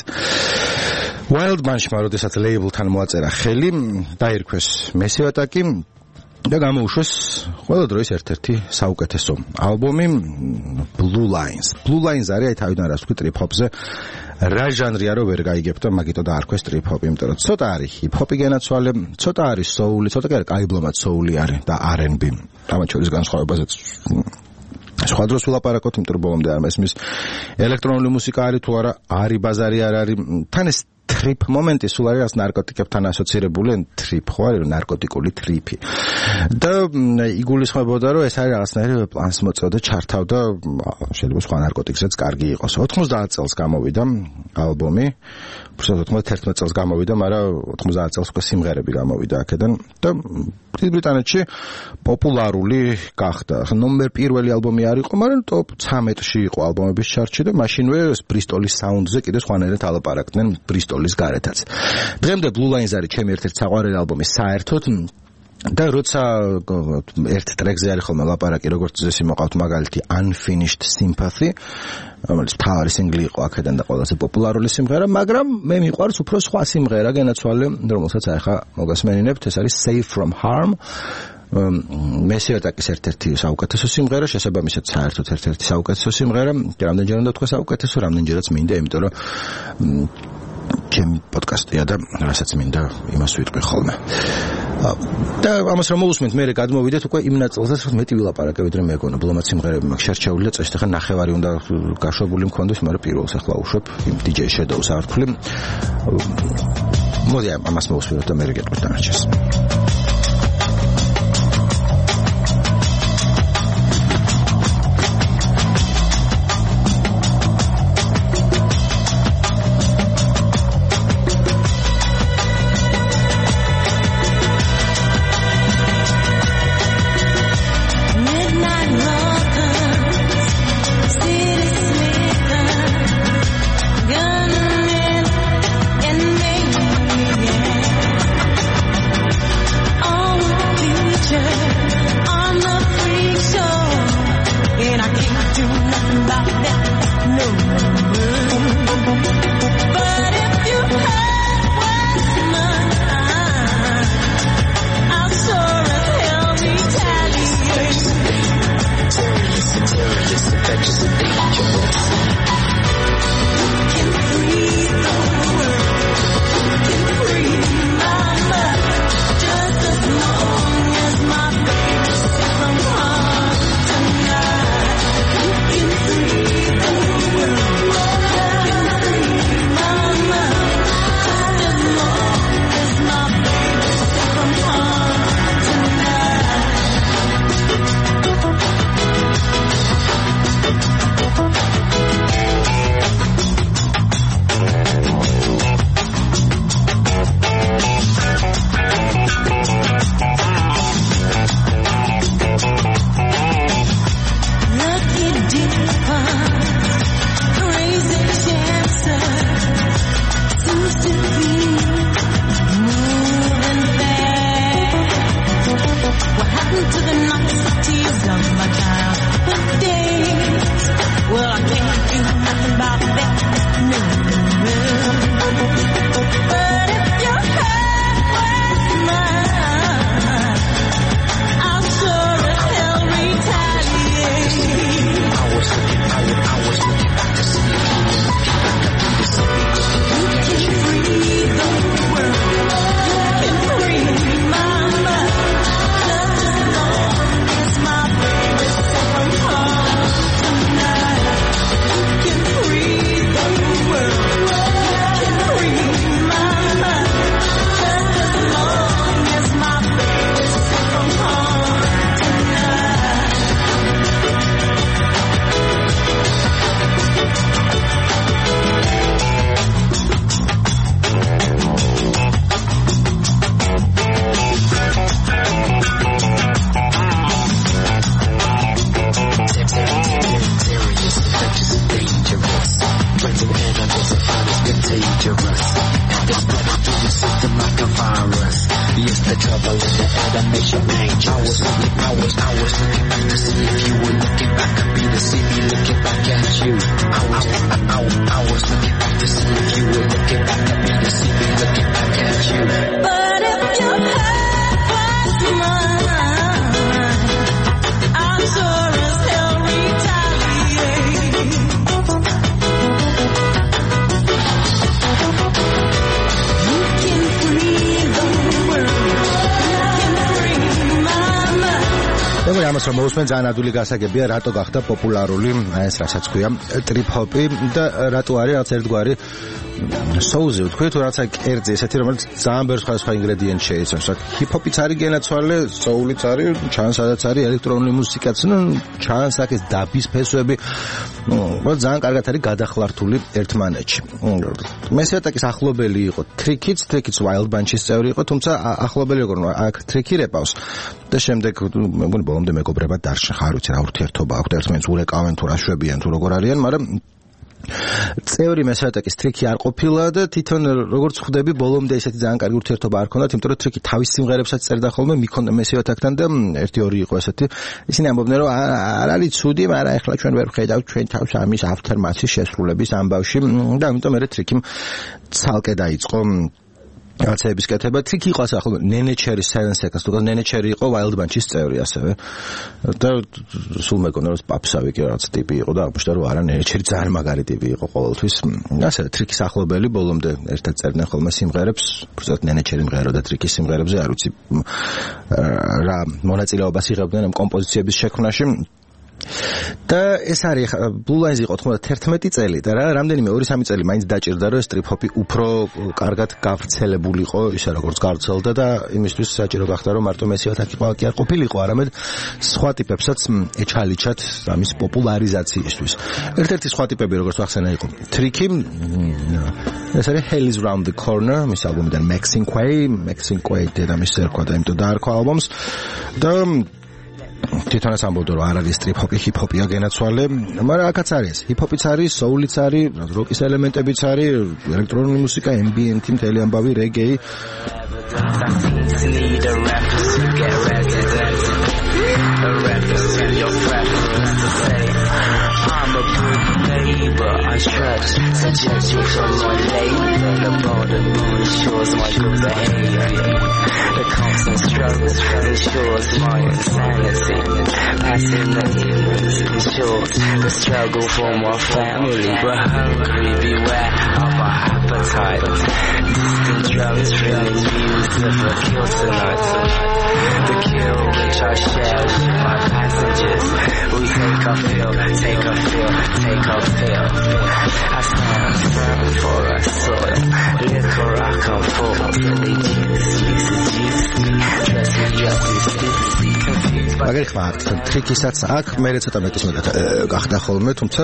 Wild Bunch-მა, როდესაც ლეიბლთან მოაწერა ხელი, დაირქვეს მესიატაკი და გამოუშვეს ყველა დროის ერთ-ერთი საუკეთესო ალბომი Blue Lines. Blue Lines არის აი თავიდან რას ვთქვი ტრიპ-ჰოპზე. რა ჟანრია რომ ვერ გაიგებ და მაგიტო დაარქვეს ტრიპ-ჰოპი, იმიტომ რომ ცოტა არის ჰიპ-ჰოპი განაცვალე, ცოტა არის soul-ი, ცოტა კი არის კაიბლომად soul-ი არის და R&B. ამათ შორის განსხვავებაზეც სხვა დროს ვილაპარაკოთ, იმიტომ რომ ბოლომდე არ მესმის ელექტრონული მუსიკა არის თუ არა, არის ბაზარი არ არის. თან ეს ტრიპ მომენტი სულ არის რაც ნარკოტიკებთან ასოცირებული, ტრიპ ხო არის ნარკოტიკული ტრიპი. და იგულისხმებოდა რომ ეს არის რაღაცნაირი პლანს მოწოდა, ჩართავდა, შეიძლება სხვა ნარკოტიკსაც კარგი იყოს. 90 წელს გამოვიდა ალბომი, უბრალოდ 91 წელს გამოვიდა, მაგრამ 90 წელს უკვე სიმღერები გამოვიდა აქედან და დიდ ბრიტანეთში პოპულარული გახდა. ნომერ პირველი ალბომი არ იყო, მაგრამ ტოპ 13-ში იყო ალბომების ჩარტში და მაშინვე ბრისტოლის საუნდზე კიდე სხვანაირად ალაპარაკდნენ ბრისტოლის გარეთაც. დღემდე Blue Lines არის ჩემი ერთ-ერთი საყვარელი ალბომი საერთოდ და როცა ერთ ტრეკზე არის ხოლმე ლაპარაკი, როგორც წესი მოყავთ მაგალითი Unfinished Sympathy, რომელიც თავარი სინგლი იყო აქედან და ყველაზე პოპულარული სიმღერა, მაგრამ მე მიყვარს უფრო სხვა სიმღერა განაცვალე, რომელსაც ახლა მოგასმენინებთ, ეს არის Safe from Harm. მესიატაკის ერთ-ერთი საუკეთესო სიმღერა, შესაბამისად საერთოდ ერთ-ერთი საუკეთესო სიმღერა, რამდენჯერ უნდა თქვა საუკეთესო, რამდენჯერაც მინდა, იმიტომ რომ ჩემი პოდკასტია და რასაც მინდა იმას ვიტყვი ხოლმე. და ამას რომ მოусმენთ, მე გადმოვიდეთ უკვე იმ ნაწილზეც, რომ მეტი ვილაპარაკე, ვიდრე მეგონა, ბლომად სიმღერები მაქვს შერჩეული და წესით ახლა ნახევარი უნდა გაშვებული მქონდეს, მაგრამ პირველს ახლა უშვებ იმ DJ Shadows არ ვთვლი. მოდი ამას მოусმინოთ და მე გეტყვით დანარჩენს. Oh the trouble in the air that makes you anxious. I was looking back to see if you were looking back at me to see me looking back at you. I was looking back to see if you were looking back at me to see me looking back at you. But if your heart was mine, I'm sure as hell retaliate. You can free the world, you can free my mind. მე ამას რომ მოусმენ ძალიან ადვილი გასაგებია რატო გახდა პოპულარული ეს რასაც ქვია ტრიპ-ჰოპი და რატო არის რაღაც ერთგვარი соузи ვთქვი თუ რაღაცა კერძი ესეთი რომელიც ძალიან ბევრ სხვადასხვა ინგრედიენტს შეიცავს. ჰიპ-ჰოპიც არის გენაცვალე, соуლიც არის, ჩანს სადაც არის ელექტრონული მუსიკაც, ჩანს აქ ეს დაბის ფესვები. ძალიან კარგად არის გადახლართული ერთმანეთში. მესამე ეტაკის ახლობელი იყო ტრიკიც Wild Bunch-ის წევრი იყო, თუმცა ახლობელი როგორ აქ ტრიკი რეპავს და შემდეგ მე მგონი ბოლომდე მეგობრებად დარჩა, ხარ ვიცი რა ურთიერთობა აქვთ ერთმანეთს ურეკავენ თუ რა შვებიან თუ როგორ არიან, მაგრამ წევრი მესამე ეტაკის ტრიკი არ ყოფილა და თვითონ როგორც ხვდები ბოლომდე ესეთი ძალიან კარგი ურთიერთობა არ ქონდათ, იმიტომ რომ ტრიკი თავის სიმღერებსაც წერდა ხოლმე მიქონდა მესამე ეტაკთან და 1-2 იყო ესეთი. ისინი ამბობდნენ რომ არ არის ცუდი, მაგრამ ეხლა ჩვენ ვერ ვხედავთ ჩვენ თავს ამის aftermath-ის შესრულების ამბავში და ამიტომ მე ტრიკიმ ცალკე დაიწყო რაღაცების კეთება. ტრიკი იყო ასე ახლა ნენეჩერის სენსეკას თუ ნენეჩერი იყო Wild Bunch-ის წევრი ასევე და სულ მეკონა რომ პაპსავი კი რაღაც ტიპი იყო და აღმოჩნდა რომ არა ნენეჩერი ძალიან მაგარი ტიპი იყო ყოველთვის. ასე ტრიკის ახლობელი ბოლომდე ერთად წერდნენ ხოლმე სიმღერებს, უბრალოდ ნენეჩერი მღეროდა ტრიკის სიმღერებზე, არ ვიცი რა მონაწილეობას იღებდნენ ამ კომპოზიციების შექმნაში. და ეს არის Blue Lines იყო 91 წელი და რამდენიმე 2-3 წელი მაინც დაჭირდა რომ ეს ტრიპ-ჰოპი უფრო კარგად გავრცელებულიყო ისე როგორც გავრცელდა და იმისთვის საჭირო გახდა რომ მარტო მესიოთ აქ კი არ ყოფილიყო, არამედ სხვა ტიპებსაც ეჩალიჩათ ამის პოპულარიზაციისთვის. ერთ-ერთი სხვა ტიპები როგორც ახსენა იყო ტრიკი, ეს არის Hell is Round the Corner, მის ალბომიდან Maxine Quay დედამისს ერქვა და იმიტომ დაარქვა ალბომს და თვითონაც ამბობდა რომ არ არის ტრიპ-ჰოპი, ჰიპ-ჰოპია გენაცვალე, მაგრამ აქაც არის ჰიპ-ჰოპიც არის, soul-იც არის, როკის ელემენტებიც არის, ელექტრონული მუსიკა, ambient-ი, მთელი ამბავი, reggae. I'm a good neighbor, I trust to judge you from my labor. The border moon ensures my good behavior. The constant struggle ensures my insanity. Passing the ignorance ensures the struggle for my family. But hungry, beware of our appetite. Distant drums ringing music for kill tonight. The kill which I share with my passengers. We take our fill, take our fill, take our fill. I stand firm for our soil. Liquor I come full of the juice me. Dress me up with მაგარი ხმა ტრიკისაც აქ მე ცოტა მეტის მეტად გახდა ხოლმე, თუმცა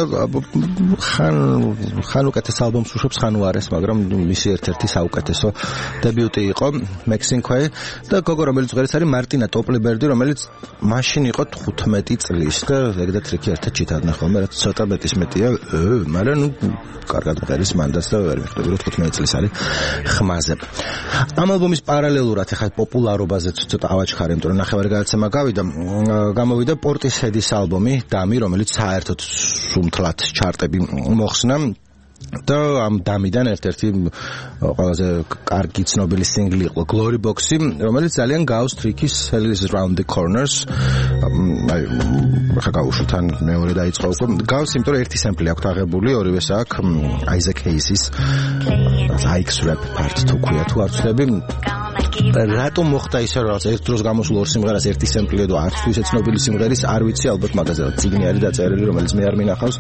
ხან უკეთეს ალბომს უშვებს, ხან უარეს, მაგრამ მისი ერთ-ერთი საუკეთესო დებიუტი იყო Maxine Quay და გოგო რომელიც ღერიც არის მარტინა ტოპლიბერდი, რომელიც მაშინ იყო 15 წლის და ეგ და ტრიკი ერთად ჩიტარდნენ ხოლმე, რაც ცოტა მეტის მეტია, მაგრამ კარგად მღერის მანდაც და ვერ ვიხდები რომ 15 წლის არის ხმაზე. ამ ალბომის პარალელურად ახლა პოპულარობაზე ცოტა ავაჩქარე, იმიტომ რომ ნახევარი გადაცემა გამოვიდა პორტისჰედის ალბომი დამი, რომელიც საერთოდ სუმთლად ჩარტები მოხსნა და ამ დამიდან ერთ-ერთი ყველაზე კარგი ცნობილი სინგლი იყო Glory Box-ი, რომელიც ძალიან გავს ტრიკის Hell is Round the Corners. აი ხა გავუშვით ან მეორე დაიწყო უკვე გავს, იმიტომ რომ ერთი სემპლი აქვს აღებული, ორივეს აქვს Isaac Hayes-ის Ike's Rap Part 2 ქვია თუ არ ვცდები. რატომ მოხდა ისე რომ ერთ დროს გამოსულ ორ სიმღერას ერთი სემპლია და არც თუ ისე ცნობილი სიმღერის არ ვიცი, ალბათ მაგაზე ციგნი არის დაწერილი, რომელიც მე არ მინახავს.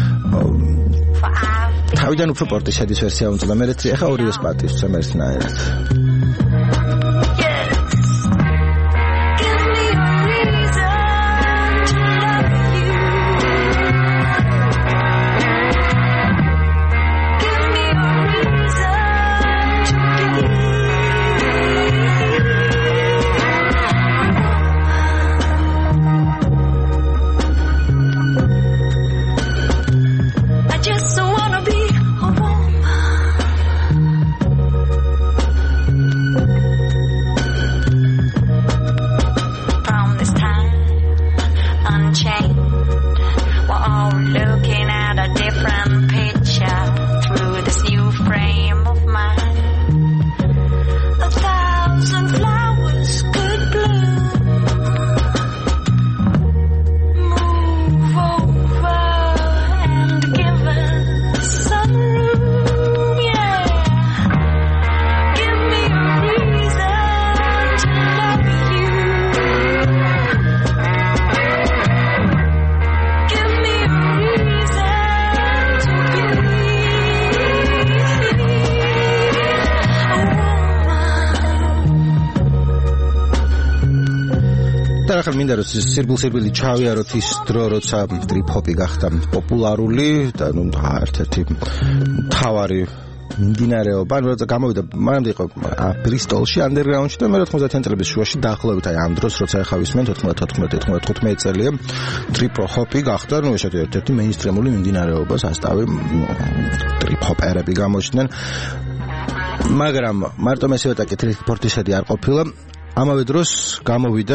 თავიდან უფრო პორტისჰედის ვერსია უნდა მე რეცი ახლა ორივეს პატის ვცემ ერთნაირად. ახლა მინდა რომ სირბილ-სირბილი ჩავიაროთ ის დრო, როცა ტრიპ-ჰოპი გახდა პოპულარული და ნუ ერთ-ერთი მთავარი მიმდინარეობა, როცა გამოვიდა, მანამდე იყო ბრისტოლში, ანდერგრაუნდში და მე 90-იან წლების შუაში დაახლოებით აი ამ დროს, როცა ახლა ვისმენ 14-15 წელია, ტრიპ-ჰოპი გახდა, ნუ ესეთი ერთ-ერთი მეინსტრიმული მიმდინარეობა, სასტავი ტრიპ-ჰოპერები გამოჩნდნენ. მაგრამ მარტო მესიოთა კეთილფორტისედი არ ყოფილა. ამავე დროს გამოვიდა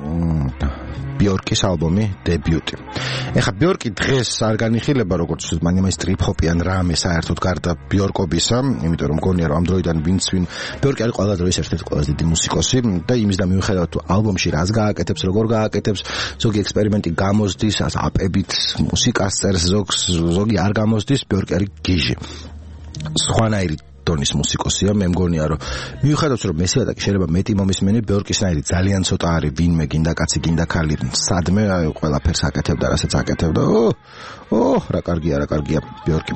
ბიორკის ალბომი დებიუტი. ეხლა ბიორკი დღეს არ განიხილება როგორც მანიმის ტრიპ-ჰოპიან რამე საერთოდ გარდა ბიორკობისა, იმიტომ რომ მგონია რომ ამ დროიდან ვინც ბიორკი არის ყველა დროის ერთ-ერთი ყველაზე დიდი მუსიკოსი და იმის და მიუხედავად თუ ალბომში რას გააკეთებს, როგორ გააკეთებს, ზოგი ექსპერიმენტი გამოსდის, აპებით მუსიკას წერს, ზოგი არ გამოსდის, ბიორკი არის გიჟი. სხვანაირი დონის მუსიკოსია, მე მგონია რომ მიუხედავად რომ მესიადა კი შეიძლება მეტი მომისმენი, ბიორკისნაირი ძალიან ცოტა არის ვინმე გინდა კაცი გინდა ქალი სადმე ყველაფერს აკეთებდა, რასაც აკეთებდა. რა კარგია ბიორკი.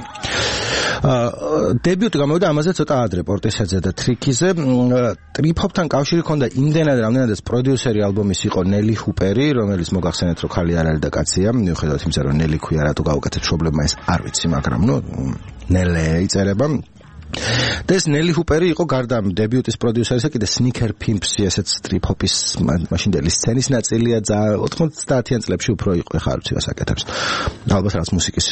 დებიუტი გამოვიდა ამაზე ცოტა ადრე პორტისეძე და ტრიკიზე. ტრიპ-ჰოპთან კავშირი ჰქონდა იმდენად რამდენადაც პროდიუსერი ალბომის იყო ნელი ჰუპერი, რომელიც მოგახსენეთ რომ ქალი არ არის და კაცია, მიუხედავად იმისა რომ ნელი ქვია, რატო გაუკეთებს პრობლემა ეს არ ვიცი, მაგრამ ნუ ნელე იწერება. და ეს ნელი ჰუპერი იყო გარდა დებიუტის პროდიუსერისა კიდე სნიკერ პიმპსი, ესეც ტრიპ-ჰოპის მაშინდელი სცენის ნაწილია, 90-იან წლებში უფრო იყო, ხა არ ვიცი რას აკეთებს. ალბათ რაც მუსიკის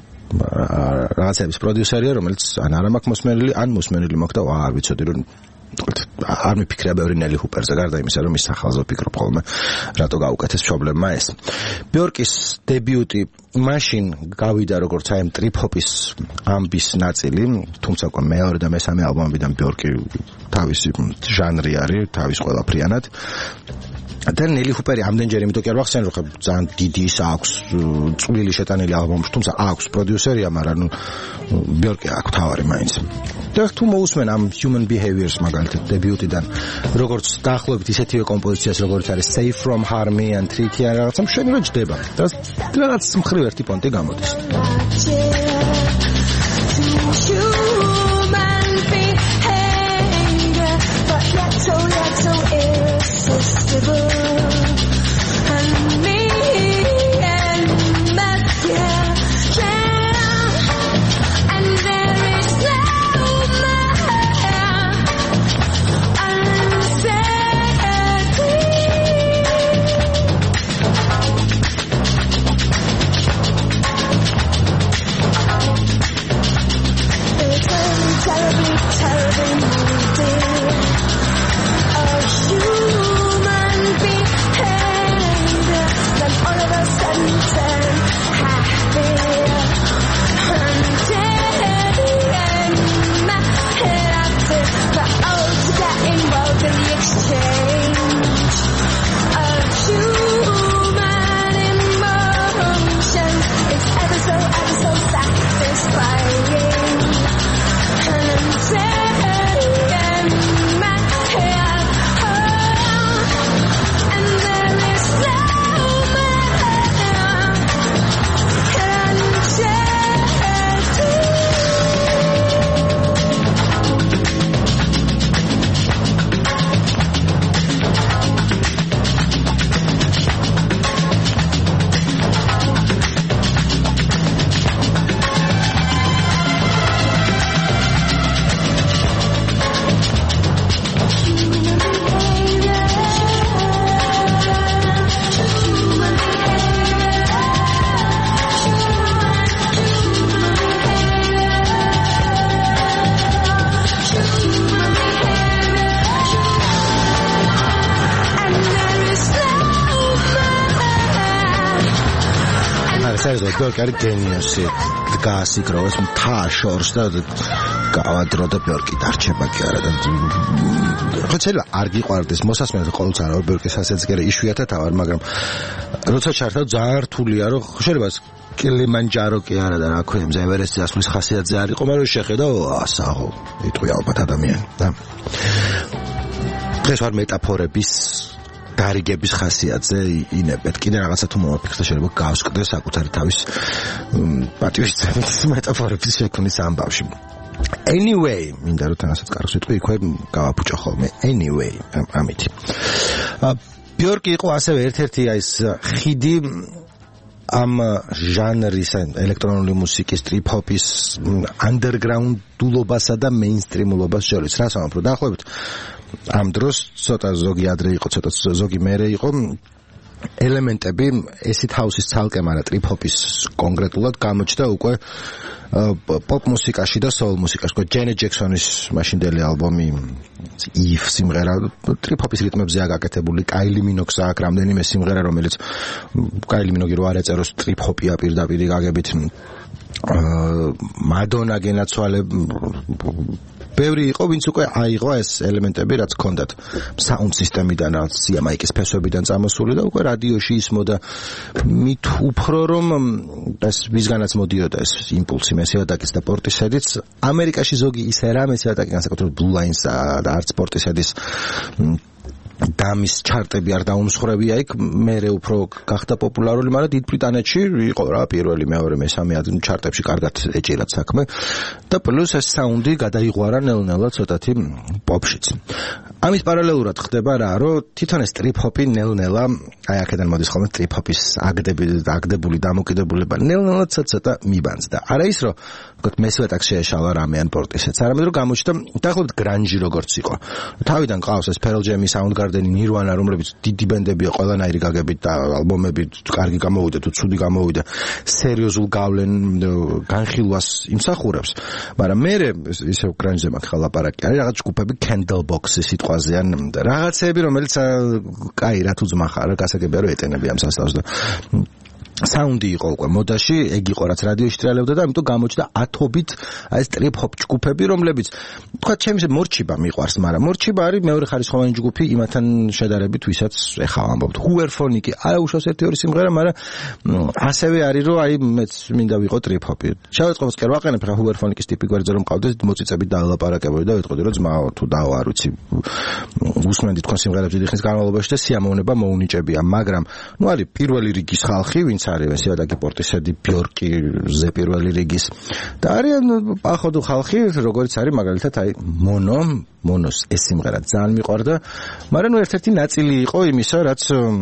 რაღაცების პროდიუსერია, რომელიც ან არ მაქვს მოსმენილი, ან მოსმენილი მაქვს და არ ვიცოდი რომ არ მიფიქრია ბევრი ნელი ჰუპერზე, გარდა იმისა რომ ის სახელზე ვფიქრობ ხოლმე რატო გაუკეთეს პრობლემა ეს. ბიორკის დებიუტი მაშინ გავიდა როგორც აი ამ ტრიპ-ჰოპის ამბის ნაწილი, თუმცა უკვე მეორე და მესამე ალბომიდან ბიორკი თავისი ჟანრი არის, თავის ყველაფრიანად. და ნელი ჰუპერი ამდენჯერ იმიტომ კი არ ვახსენე რომ ძალიან დიდი ის აქვს წვლილი შეტანილი ალბომში, თუმცა აქვს პროდიუსერია, მაგრამ ნუ ბიორკი აქვს თავარი მაინც. და თუ მოусმენ ამ Human Behaviors მაგალითად დებიუტიდან, როგორც დაახლოებით ისეთივე კომპოზიციას, როგორც არის Safe From Harm-ი ან Tricky ან რაღაცა, შენ რა ჯდება. და რაღაც მხრივ ერთი პონტი გამოდის. ბიორკი არის გენიოსი, დგას იქ რომ ეს მთა შორს და გავადრო და ბიორკი დარჩება კი არა და ხო შეიძლება არ გიყვარდეს მოსასმენად ყოველთვის არა ბიორკის ასეც კი არა იშვიათად ავარ, მაგრამ როცა ჩართავ ძალიან რთულია რომ შეიძლება კილიმანჯარო კი არა და რა ქვია ევერესტის ასვლის ხასიათზე არ იყო, მაგრამ შეხედა ასაღო იტყვი ალბათ ადამიანი და დღეს ვარ მეტაფორების გარიგების ხასიათზე ინებეთ. კიდე რაღაცა თუ მომაფიქრდა შეიძლება გავსკდეს საკუთარი თავის პატივისცემის მეტაფორების შექმნის ამბავში. Anyway, მინდა რომ თანასაც კარგს ვიტყვი, იქვე გავაფუჭო ხოლმე. Anyway, ამით. ბიორკი იყო ასევე ერთ-ერთი ის ხიდი ამ ჟანრის ელექტრონული მუსიკის, ტრიპ-ჰოპის ანდერგრაუნდულობასა და მეინსტრიმულობას შორის. რას ვამბობ? დაახლოებით ამ დროს ცოტა ზოგი ადრე იყო, ცოტა ზოგი მერე იყო ელემენტები acid house-ის ცალკე, მაგრამ ტრიპ-ჰოპის კონკრეტულად გამოჩნდა უკვე pop მუსიკაში და soul მუსიკაში. ჯენეტ ჯექსონის მაშინდელი ალბომი If სიმღერა ტრიპ-ჰოპის რიტმებზე აგაკეთებული, კაილი მინოქს აქვს რამდენიმე სიმღერა, რომელიც კაილი მინოგი რო არ ეწეროს ტრიპ-ჰოპია პირდაპირ გაგებით. მადონა გენაცვალე ბევრი იყო, ვინც უკვე აიღო ეს ელემენტები, რაც ჰქონდათ საუნდ სისტემიდან, CMYK-ის ფესვებიდან წამოსული და უკვე რადიოში ისმოდა. მით უფრო რომ ეს ვისგანაც მოდიოდა ეს იმპულსი მესიოდაკის და პორტისედიც, ამერიკაში ზოგი ისე რა მესიოდაკი განსაკუთრებით Blue Lines და არც პორტისედის დამის ჩარტები არ დაუმსხვრევია იქ, მერე უფრო გახდა პოპულარული, მაგრამ დიდ ბრიტანეთში იყო რა პირველი, მეორე, მესამე ჩარტებში კარგად ეჭირათ საქმე და პლუს ეს საუნდი გადაიღვარა ნელ-ნელა ცოტათი პოპშიც. ამის პარალელურად ხდება რა, რომ თვითონ ეს ტრიპ-ჰოპი ნელ-ნელა, აი აქედან მოდის ხოლმე ტრიპ-ჰოპის აგდებული დამოკიდებულება, ნელ-ნელა ცოტა მიბანძდა. არა ის, რომ ვთქვათ მესვე ტაქსი შეეშალა რამე ან პორტისეც, არამედ რომ გამოჩნდა დაახლოებით გრანჟი როგორც იყო. თავიდან ყავს ეს Pearl Jam-ის Soundgarden-ი, Nirvana, რომლებიც დიდი ბენდებია, ყველანაირი გაგებით და ალბომები კარგი გამოვიდა თუ ცუდი გამოვიდა, სერიოზულ განხილვას იმსახურებს, მაგრამ მე ისე გრანჟზე მაქვს ლაპარაკი. არის რაღაც ჯგუფები Candlebox-ის სიტყვაზე ან რაღაცები, რომელიც კაი რა თუ ძმახა, რა გასაგებია რომ ეტენები ამ სასწავლს და საუნდი იყო უკვე მოდაში, ეგ იყო რაც რადიოში ტრიალებდა და ამიტომ გამოჩნდა ათობით აი ეს ტრიპ-ჰოპ ჯგუფები, რომლებიც თქვა ჩემს მორჩიბა მიყვარს, მაგრამ მორჩიბა არის მეორე ხარისხოვანი ჯგუფი იმათთან შედარებით, ვისაც ეხლა ვამბობთ. ჰუერფონიკი არა უშავს ერთი-ორი სიმღერა, მაგრამ ასევე არის რომ აი მეც მინდა ვიყო ტრიპ-ჰოპი. შევეწყობს კი ვაყენებ ხა ჰუერფონიკის ტიპი გვერდზე რომ მყავდეს, მოწიწებით დალაპარაკებოდი და ვიტყოდი რომ ძმაო თუ დავა არ ვიცი. უსმენდი თქვენ სიმღერებს დიდი ხნის განმავლობაში და სიამოვნება მოუნიჭებია, მაგრამ ნუ არის პირველი რიგის ხალხი, ვინც არის მესიოდაკი პორტისედი, ბიორკი, ზე პირველი რიგის და არიან პახოდუ ხალხი, როგორც არის მაგალითად აი მონოს ეს სიმღერა ძალიან მიყვარდა, მაგრამ ნუ ერთ-ერთი ნაწილი იყო იმისა, რაც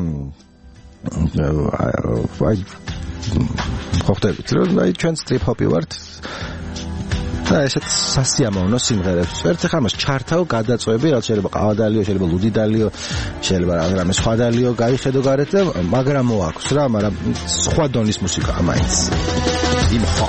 აი ხვდებით რომ აი ჩვენ ტრიპ-ჰოპი ვართ და ესეც სასიამოვნო სიმღერებს. ერთ ხამას ჩართავ გადაწყვები, რაც შეიძლება ყავადალიო, შეიძლება ლუდიდალიო, შეიძლება რამე სხვა დალიო გაიხედო გარეთ და მაგრამ მოაქვს რა, მაგრამ სხვა დონის მუსიკაა მაინც. იმხო.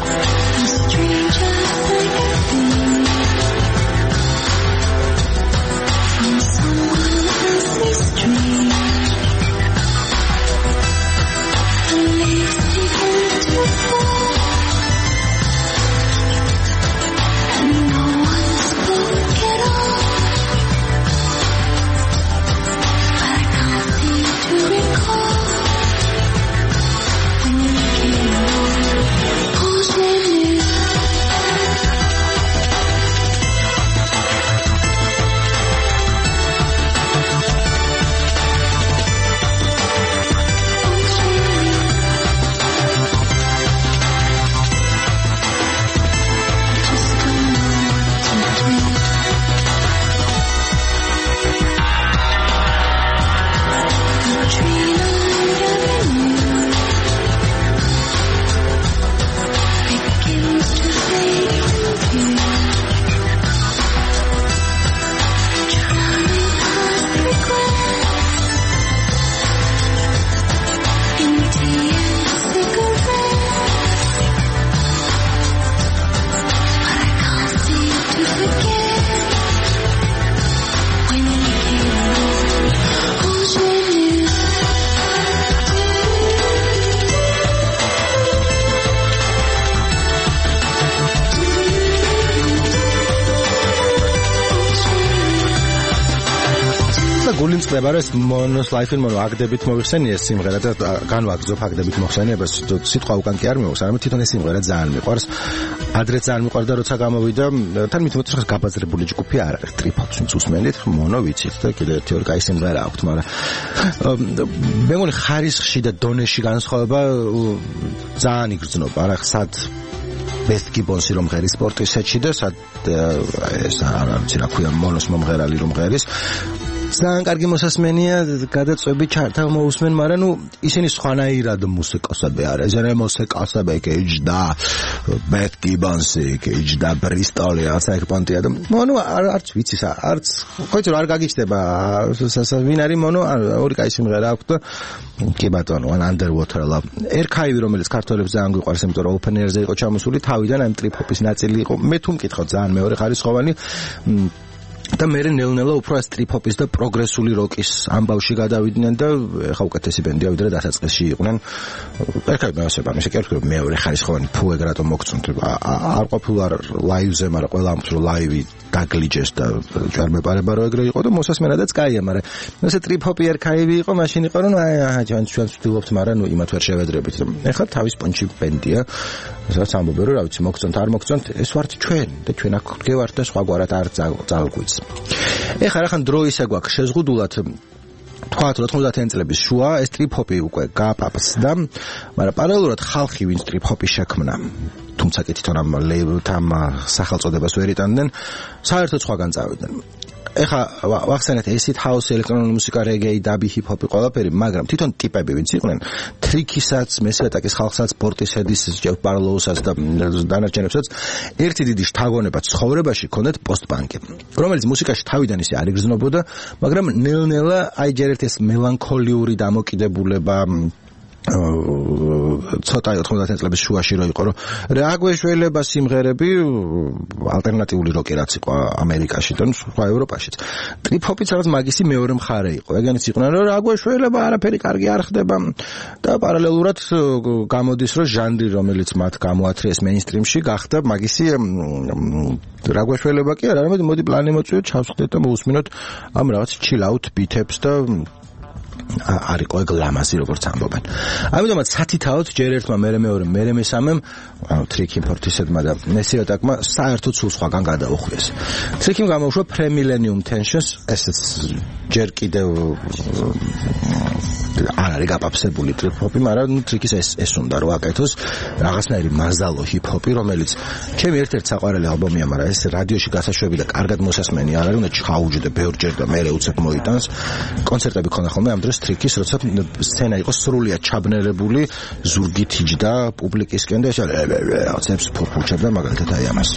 გულიმწყდება რომ ეს მონოს ლაიფინ მონო აგდებით მოიხსენია ეს სიმღერა და განვაგრძობ აგდებით მოხსენიებას სიტყვა უკან კი არ მივოს, არამედ თვითონ ეს სიმღერა ძალიან მიყვარს. ადრე ძალიან მიყვარდა როცა გამოვიდა, თან მithmetot ხას გაბაზრებული ჯგუფი არ არის ტრიპ-ჰოპს ვინც უსმენთ, მონო ვიცით და კიდე ერთი-ორი კაი სიმღერა აქვს, მაგრამ მე მგონი ხარისხში და დონეში განსხვავება ძალიან იგრძნობა, რა სად Best Gibbons რომ ღერის სპორტისეთში და სად ეს არ ვიცი რა ქვია მონოს მომღერალი რომ ღერის ძალიან კარგი მოსასმენია, გადაწყვეტი ჩართა მოусმენ, მაგრამ ისინი სხვანაირად მუსიკოსები არიან. ზენა მუსიკოსები კეჯდა ბეთ გიბონსი, კეჯდა ბრისტოლი, ასაკპანტია და მონო არც ვიცი, არც ხოჭრო არ გაგიჩნდება ვინ არის მონო, ორი კაი სიმღერა აქვს და კი ბატონო, ან Underwater Love. ერქაივი, რომელიც ქართველებს ძალიან გვიყვარს, იმიტომ რომ open air-ზე იყო ჩამოსული, თავიდან ამ ტრიპ-ჰოპის ნაწილი იყო. მე თუ მკითხავ ძალიან მეორე ხარისხოვანი და მე ნელ-ნელა უფრო სტრიპ-ჰოპის და პროგრესული როკის ამბავში გადავიდნენ და ხა უკეთესი ბენდია ვიდრე დასაწყისში იყვნენ. ერქავი მეოსება, მე შეკერთხები მეორე ხარისხოვანი ფუეგ რატო მოგწონთ? არ ყოფილა ლაივზე, მაგრამ ყველა ამბობს რომ ლაივი დაგლიჯეს და ჯერ მეპარება რომ ეგრე იყო და მოსასმენადაც კაია, მაგრამ ესე ტრიპ-ჰოპი ერქაივი იყო, მაშინ იყო რომ ჩვენ ვცდილობთ, მაგრამ იმათ ვერ შევედრებით. ეხლა თავის პონჩი ბენდია, სადაც ამბობენ რომ რა ვიცი, მოგწონთ, არ მოგწონთ, ეს ვართ ჩვენ და ჩვენ აქ გვგევართ და სხვაგვარად არ ძალგვიც. ეხლა რახან დრო ისე გვაქვს შეზღუდულად თქვათ 90-იან წლების შუა ეს ტრიპ-ჰოპი უკვე გააფაფსდა, მაგრამ პარალელურად ხალხი ვინც ტრიპ-ჰოპი შექმნა, თუმცა კი თვითონ ამ ლეიბლთან სახელწოდებას ვერ იტანდნენ, საერთოდ სხვაგან წავიდნენ. ეხლა ვახსენეთ acid house, ელექტრონული მუსიკა, reggae, dubby, hip-hop ყველაფერი, მაგრამ თვითონ ტიპები ვინც იყვნენ, ტრიქისაც, მესიატაკის ხალხსაც, პორტისჰედის, ჯეფ ბარლოუსაც და დანარჩენებსაც ერთი დიდი შთაგონება ცხოვრებაში ჰქონდათ პოსტ-პანკი, რომელიც მუსიკაში თავიდან ისე არ იგრძნობოდა, მაგრამ ნელ-ნელა აი ჯერ ერთ ეს მელანქოლიური დამოკიდებულება ცოტა 90-იან წლების შუაში რო იყო, რომ რა გვეშველება სიმღერები ალტერნატიული როკი რაც იყო ამერიკაში და სხვა ევროპაშიც. ტრიპ-ჰოპიც რაღაც მაგისი მეორე მხარე იყო. ეგენიც იყვნენ, რომ რა გვეშველება, არაფერი კარგი არ ხდება და პარალელურად გამოდის, რომ ჟანრი, რომელიც მათ გამოათრიეს მეინსტრიმში, გახდა მაგისი რა გვეშველება კი არა, არამედ მოდი პლანი მოწვიოთ, ჩავსხდეთ და მოусმინოთ ამ რაღაც chill out beat-ებს და არ იყო ეგ ლამაზი როგორც ამბობენ. ამიტომაც სათითაოდ ჯერ ერთმა მერე მეორე მერე მესამემ ტრიკიმ ფორტისედმა და მესიატაკმა საერთოდ სულ სხვაგან გადაუხვიეს. ტრიკიმ გამოუშვა Pre-Millennium Tensions, ესეც ჯერ კიდევ არ არის გაფაფსებული ტრიპ-ჰოპი, მაგრამ ტრიკის ეს უნდა რომ აკეთოს რაღაცნაირი მაზალო ჰიპ-ჰოპი, რომელიც ჩემი ერთ-ერთი საყვარელი ალბომია, მაგრამ ეს რადიოში გასაშვები და კარგად მოსასმენი არ არის, უნდა ჩაუჯდე ბევრჯერ და მე უცებ მოიტანს. კონცერტები ქონდა ხოლმე ამ დროს ტრიკის, როცა სცენა იყო სრულიად ჩაბნელებული, ზურგით იჯდა პუბლიკისკენ და რაღაცებს ფუფუჩებდა მაგალითად აი ამას.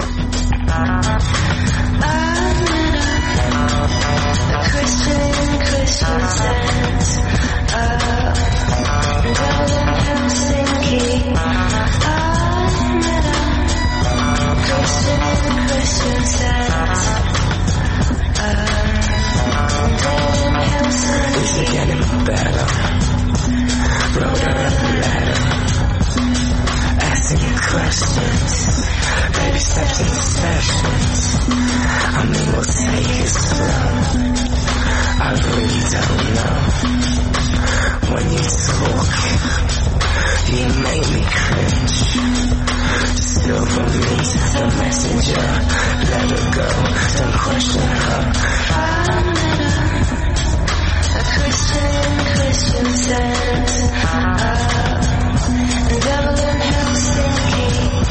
Is it getting better? Wrote her a letter, asking questions, baby steps into sessions. I mean, we'll take it slow. I really don't know. When you talk, you make me cringe. Still for me, the messenger. Let her go, don't question her. A Christian says, devil in Helsinki.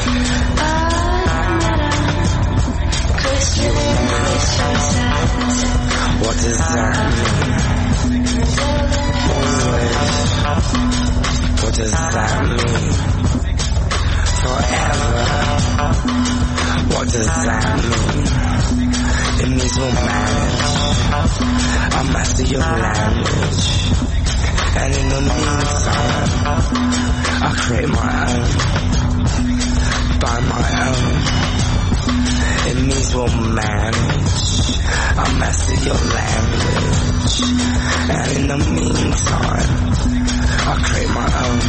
Christian says, what does that mean? What does that mean? Forever. What does that mean? It means we'll manage. I'll master your language. And in the meantime, I'll create my own. By my own. It means we'll manage. I'll master your language. And in the meantime, I'll create my own.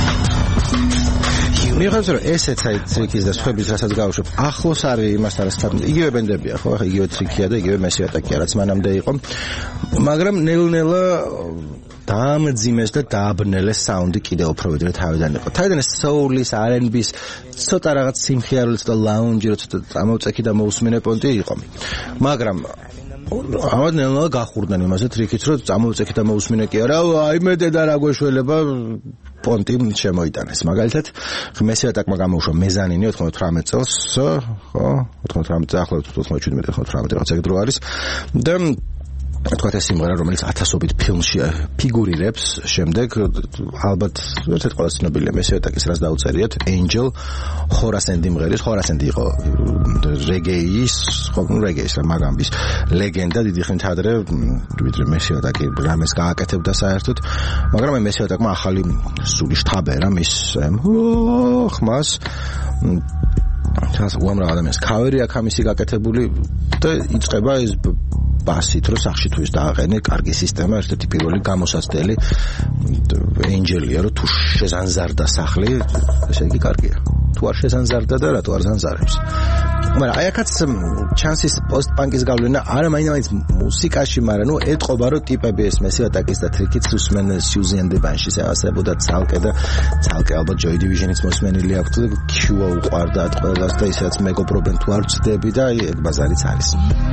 მიიღებს რომ ესეც აი ტრიკის და სხვების რასაც გავუშვებ ახლოს არის იმასთან რასაც იგივე ბენდებია ხო ახლა იგივე ტრიკია და იგივე მესიატაკია რაც მანამდე იყო მაგრამ ნელ-ნელა დაამძიმეს და დააბნელეს საუნდი კიდევ უფრო ვიდრე თავიდან იყო თავიდან ეს soul-ის R&B-ის ცოტა რაღაც სიმხიარულით და lounge-ი ცოტა წამოვწექი და მოусმინე პონტი იყო მაგრამ ამად ნელ-ნელა გახურდნენ იმაზე ტრიკით რომ წამოვწექი და მოусმინე კი არა აი მე დედა რა გვეშველება პონტი შემოიტანეს მაგალითად მესიატაკმა გამოუშვა მეზანინი 98 წელს ხო 98 წელს ახლავთ 97 98 რაღაც ეგ დრო არის და თქვა ეს სიმღერა, რომელიც 1000-ობით ფილმში ფიგურირებს, შემდეგ ალბათ ერთ-ერთი ყველაზე ცნობილი მესიო ეტაკის რაც დაუწერიათ, Angel, Horace and იმღერის, Horace and იყო რეგეის, მაგამბის ლეგენდა დიდი ხნით ადრე, ვიდრე მესიო ეტაკი რამეს გააკეთებდა საერთოდ, მაგრამ მესიო ეტაკმა ახალი სული შთაბერა მის ხმას უამრავ ადამიანს ქავერი აქვს ამისი გაკეთებული და იწყება ეს ბასით რომ სახში თუ ის დააყენე კარგი სისტემა ერთ-ერთი პირველი გამოსაცდელი ენჯელია რომ თუ შეზანზარდა სახლი ესე იგი კარგია თუ არ შეზანზარდა და რატო არ ზანზარებს მაგრამ აი აქაც ჩანსის პოსტ-პანკის გავლენა არა მაინც მუსიკაში მაგრამ ნუ ეტყობა რომ ტიპები ეს მესიო ატაკის და ტრიკიც უსმენ სიუზენ დი ბანშის ავასებოდა ცალკე ალბათ ჯოი დივიჟენიც მოსმენილი აქვს და კიუა უყვარდათ ყველას და ისაც მეგობრობენ თუ არ ვწდები და აი ეგ ბაზარიც არის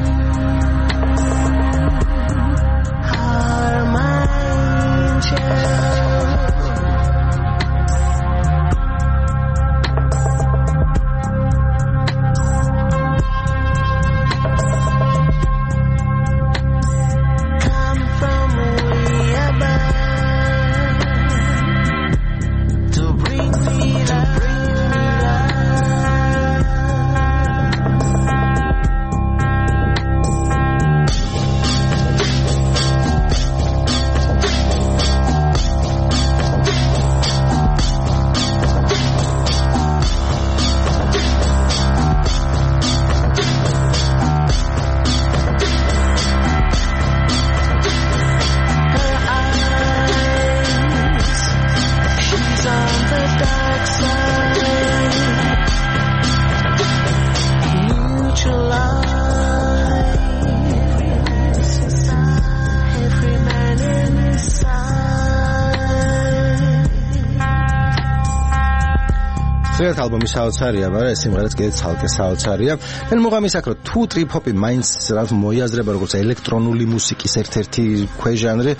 ალბომი საოცარია, მაგრამ ეს სიმღერაც კიდე ცალკე საოცარია. მე მოგამის აქ რომ თუ ტრიპ-ჰოპი მაინც რაც მოიაზრება როგორც ელექტრონული მუსიკის ერთ-ერთი ქვეჟანრი,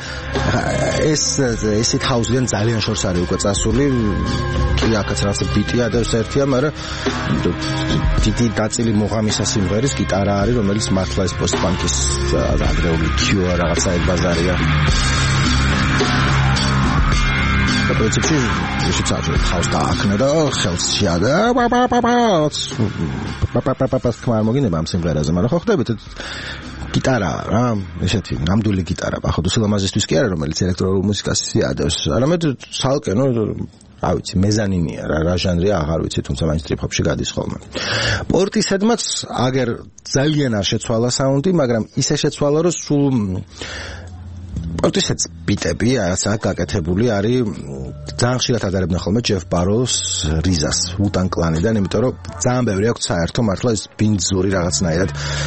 ესეთ ჰაუსიდან ძალიან შორს არის უკვე წასული. კი აქაც რაც ბიტია და ერთია, მაგრამ დიდი ნაწილი მოგამისა სიმღერის გიტარა არის, რომელიც მართლა ეს პოსტ-პანკის ადრეული კიუა რაღაცა ეგ ბაზარია. და პრინციპში ისიც არის ხავს დააქნა და ხელს შეადა თქმა არ მოგინება ამ სიმღერაზე მაგრამ ხო ხდებით გიტარა რა ესეთი ნამდვილი გიტარა ახლა სილამაზისთვის კი არა რომელიც ელექტრონულ მუსიკას იადებს არამედ ცალკე ნუ რა ვიცი მეზანინია რა ჟანრია აღარ ვიცი თუმცა მაინც ტრიპ-ჰოპში გადის ხოლმე პორტისედმაც აგერ ძალიან არ შეცვალა საუნდი მაგრამ ისე შეცვალა რომ სულ პორტისედს ბიტები რაც აქ გაკეთებული არის ძალიან ხშირად ადარებდნენ ხოლმე ჯეფ ბაროს რიზას უტან კლანიდან იმიტომ რომ ძალიან ბევრი აქვს საერთო მართლა ეს ბინძური რაღაცნაირად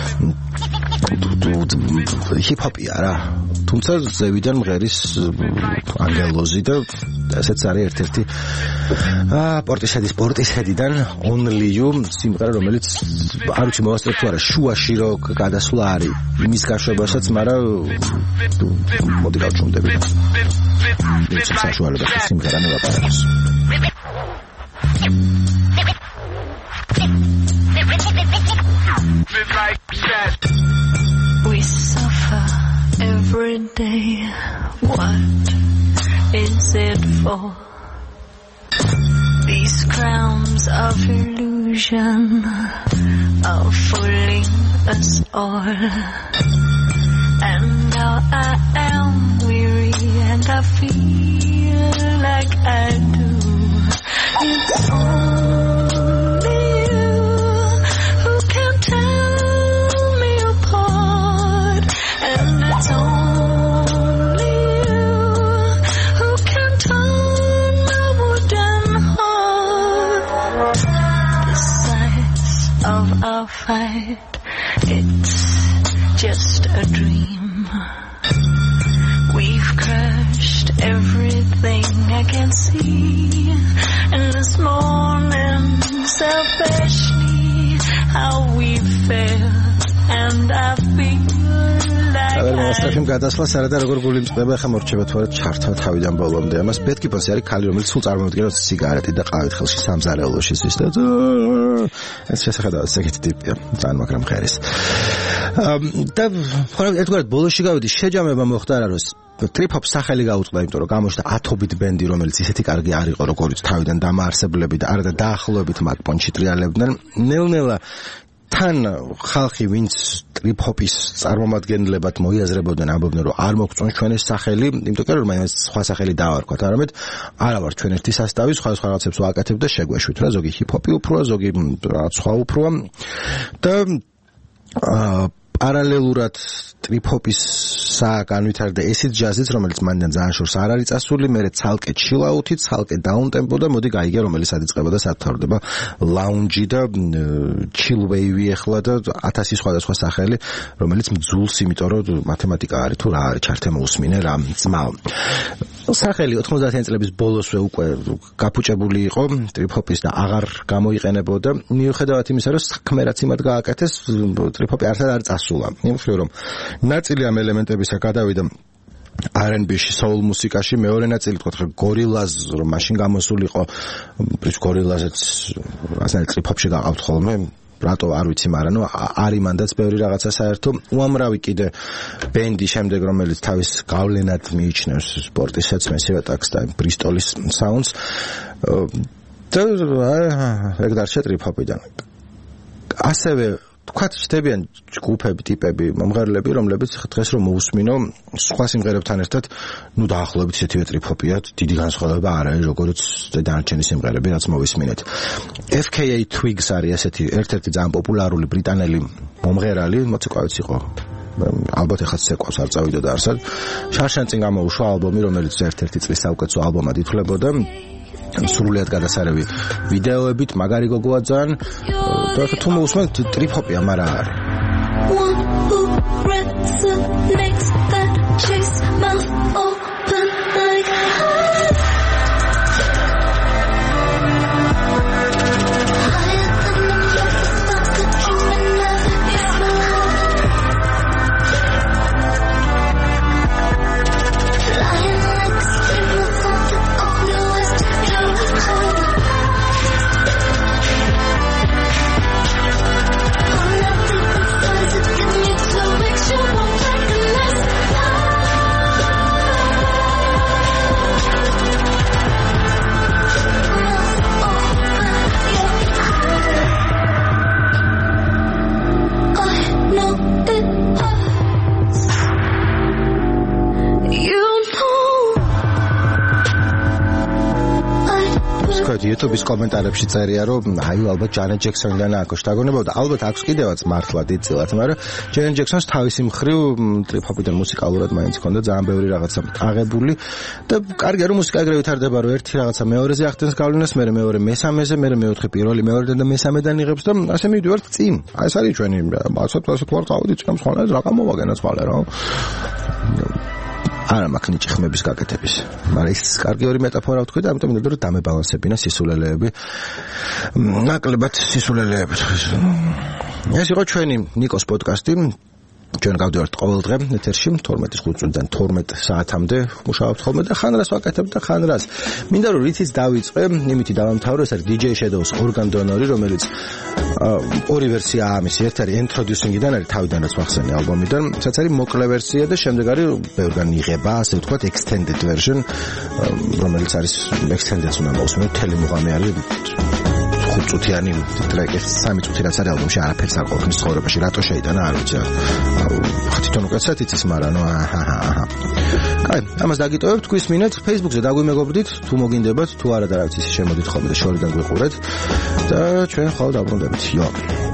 ჰიპ-ჰოპია რა თუმცა ზევიდან მღერის ანგელოზი და ესეც არის ერთ-ერთი პორტისედიდან only you სიმღერა რომელიც არ ვიცი მოვასწრებ თუ არა შუაში რო გადასვლა არის იმის გაშვებასაც მაგრამ მოდი გავჩუმდები ეს საშუალება სიმღერა მოვაპარაკოს We suffer every day. What is it for? These crowns of illusion are fooling us all. And now I am weary and I feel like I do. It's only you who can tell me apart. And it's only you who can turn my wooden heart. The size of our fight, it's just a dream. We've crushed everything I can see. And this morning, selfishly, how we failed. And I feel like მოსტრაფიმ გადასვლა სარადა როგორ გულიმწყდება ხა მორჩება თუ არა ჩართავ თავიდან ბოლომდე ამას ბეთკიპოსი არის ქალი რომელიც სულ წარმოადგენს სიგარეტი და ყავით ხელში სამზარეულოში ის და ეს შესაძლოა ეგეთი ტიპია ძალიან მაგრამ ხერის და ერთგვარად ბოლოში გავიდი შეჯამება მოხდა რა რომ ტრიპ-ჰოპ სახელი გაუწყდა, იმიტომ რომ გამოჩნდა ათობით ბენდი, რომელიც ისეთი კარგი არ იყო, როგორც თავიდან დამაარსებლები და არადა დაახლოებით მათ პონჩი ტრიალებდნენ. ნელ-ნელა თან ხალხი, ვინც ტრიპ-ჰოპის წარმომადგენლებად მოიაზრებოდნენ, ამბობდნენ, რომ არ მოგწონს ჩვენ ეს სახელი, იმიტომ რომ მაინც სხვა სახელი დავარქვათ, არამედ არა ვარ ჩვენ ერთი სასტავი, სხვა რაღაცებს ვაკეთებ და შეგვეშვით რა, ზოგი ჰიპ-ჰოპი უფროა, ზოგი რაღაც სხვა უფროა და პარალელურად ტრიპ-ჰოპის განვითარდა ესეთ ჯაზიც, რომელიც მანდან ძალიან შორს არ არის წასული, მერე ცალკე ჩილაუთი, ცალკე დაუნტემპო და მოდი გაიგე, რომელიც ადიწყებოდა სათავდება ლაუნჯი და ჩილ ვეივი ახლა და 1000 სხვადასხვა სახელი, რომელიც მძულს, იმიტომ რომ მათემატიკა არის თუ რა არის, ჩართე მოусმინე რა ძმაო. სახელი 90-იან წლების ბოლოსვე უკვე გაფუჭებული იყო ტრიპ-ჰოპის და აღარ გამოიყენებოდა. მიუხედავად იმისა, რომ საქმე რაც იმად გააკეთეს, ტრიპ-ჰოპი არცად არ წასულა. იმხრივ რომ ნაწილი ამ ელემენტებისა გადავიდა R&B-ში, soul მუსიკაში, მეორე ნაწილი თქვა გორილას, რომ მაშინ გამოსულიყო, ის გორილაზეც ასეთი ტრიპ-ჰოპში გაყავთ ხოლმე. რატო არ ვიცი, მაგრამ ნუ არის მანდაც ბევრი რაღაცა საერთო. უამრავი კიდე ბენდი შემდეგ, რომელიც თავის გავლენად მიიჩნევს სპორტისაც, მესივე ტაქს და ბრისტოლის საუნდს. და ეგ დარჩა ტრიპ-ჰოპიდან. ასევე თქვათ ჩდებიან ჯგუფები, ტიპები, მომღერლები, რომლებიც დღეს რომ მოусმინო სხვა სიმღერებთან ერთად, ნუ დაახლოებით ისეთივე ტრიპ-ჰოპია, დიდი განსხვავება არ არის, როგორც დანარჩენი სიმღერები, რაც მოვისმინეთ. FKA Twigs არის ესეთი ერთ-ერთი ძალიან პოპულარული ბრიტანელი მომღერალი, მოცეკვავიც იყო. ალბათ ეხაც ცეკვავს არ წავიდა და არსად. შარშან წინ გამოუშვა ალბომი, რომელიც ერთ-ერთი წლის საუკეთესო ალბომად ითვლებოდა. სრულიად გადასარევი ვიდეოებით, მაგარი გოგოა ძალიან. და თუ მოусმენთ ტრიპ-ჰოპია, მაგრამ არ არის. YouTube-ის კომენტარებში წერია, რომ აი ალბათ ჯანეტ ჯექსონიდან აქვს შთაგონება და ალბათ აქვს კიდევაც მართლა დიდწილად, მაგრამ ჯანეტ ჯექსონს თავისი მხრივ ტრიპ-ჰოპიდან მუსიკალურად მაინც ჰქონდა ძალიან ბევრი რაღაცა აღებული და კარგია რომ მუსიკა ეგრე ვითარდება, რომ ერთი რაღაცა მეორეზე ახდენს გავლენას, მერე მეორე მესამეზე, მერე მეოთხე პირველი მეორედან და მესამედან იღებს და ასე მივიდივართ წინ. აი ეს არის ჩვენი ასეთ ვარ წავიდით წინამ ხოლმე რა გამოვაგენაც ხოლმე რა. არა მაქვს ნიჭი ხმების გაკეთების, მაგრამ ის კარგი ორი მეტაფორა ვთქვი და ამიტომ მინდოდა რომ დამებალანსებინა სისულელეები. ნაკლებად სისულელეები. ეს იყო ჩვენი ნიკოს პოდკასტი. ჩვენ გავდივართ ყოველ დღე ეთერში 12-ის 5 წუთიდან 12 საათამდე მუშაობთ ხოლმე და ხან რას ვაკეთებ და ხან რას. მინდა რომ რითიც დავიწყე, იმითი დავამთავრე, ეს არის DJ Shadows Organ Donor, რომელიც ორი ვერსიაა ამის. ერთი არის Introducing-იდან, არის თავიდან რაც ვახსენე ალბომიდან, რაც არის მოკლე ვერსია და შემდეგ არის ბევრგან იღება, ასე ვთქვათ, extended version, რომელიც არის extended-ს უნდა მოვუსმინოთ, მთელი მუღამი არის 5 წუთიანი ტრეკი, 3 წუთი რაც არის ალბომში, არაფერს არ ყოფნის ცხოვრებაში, რატო შეიტანა, არ ვიცი. თვითონ უკეთესად იცის, მაგრამ ნუ კაი, ამას დაგიტოვებთ, გვისმინეთ, Facebook-ზე დაგვიმეგობრდით, თუ მოგინდებათ, თუ არა და რა ვიცი, შემოდით ხოლმე და შორიდან გვიყურეთ და ჩვენ ხვალ დაბრუნდებით. იო.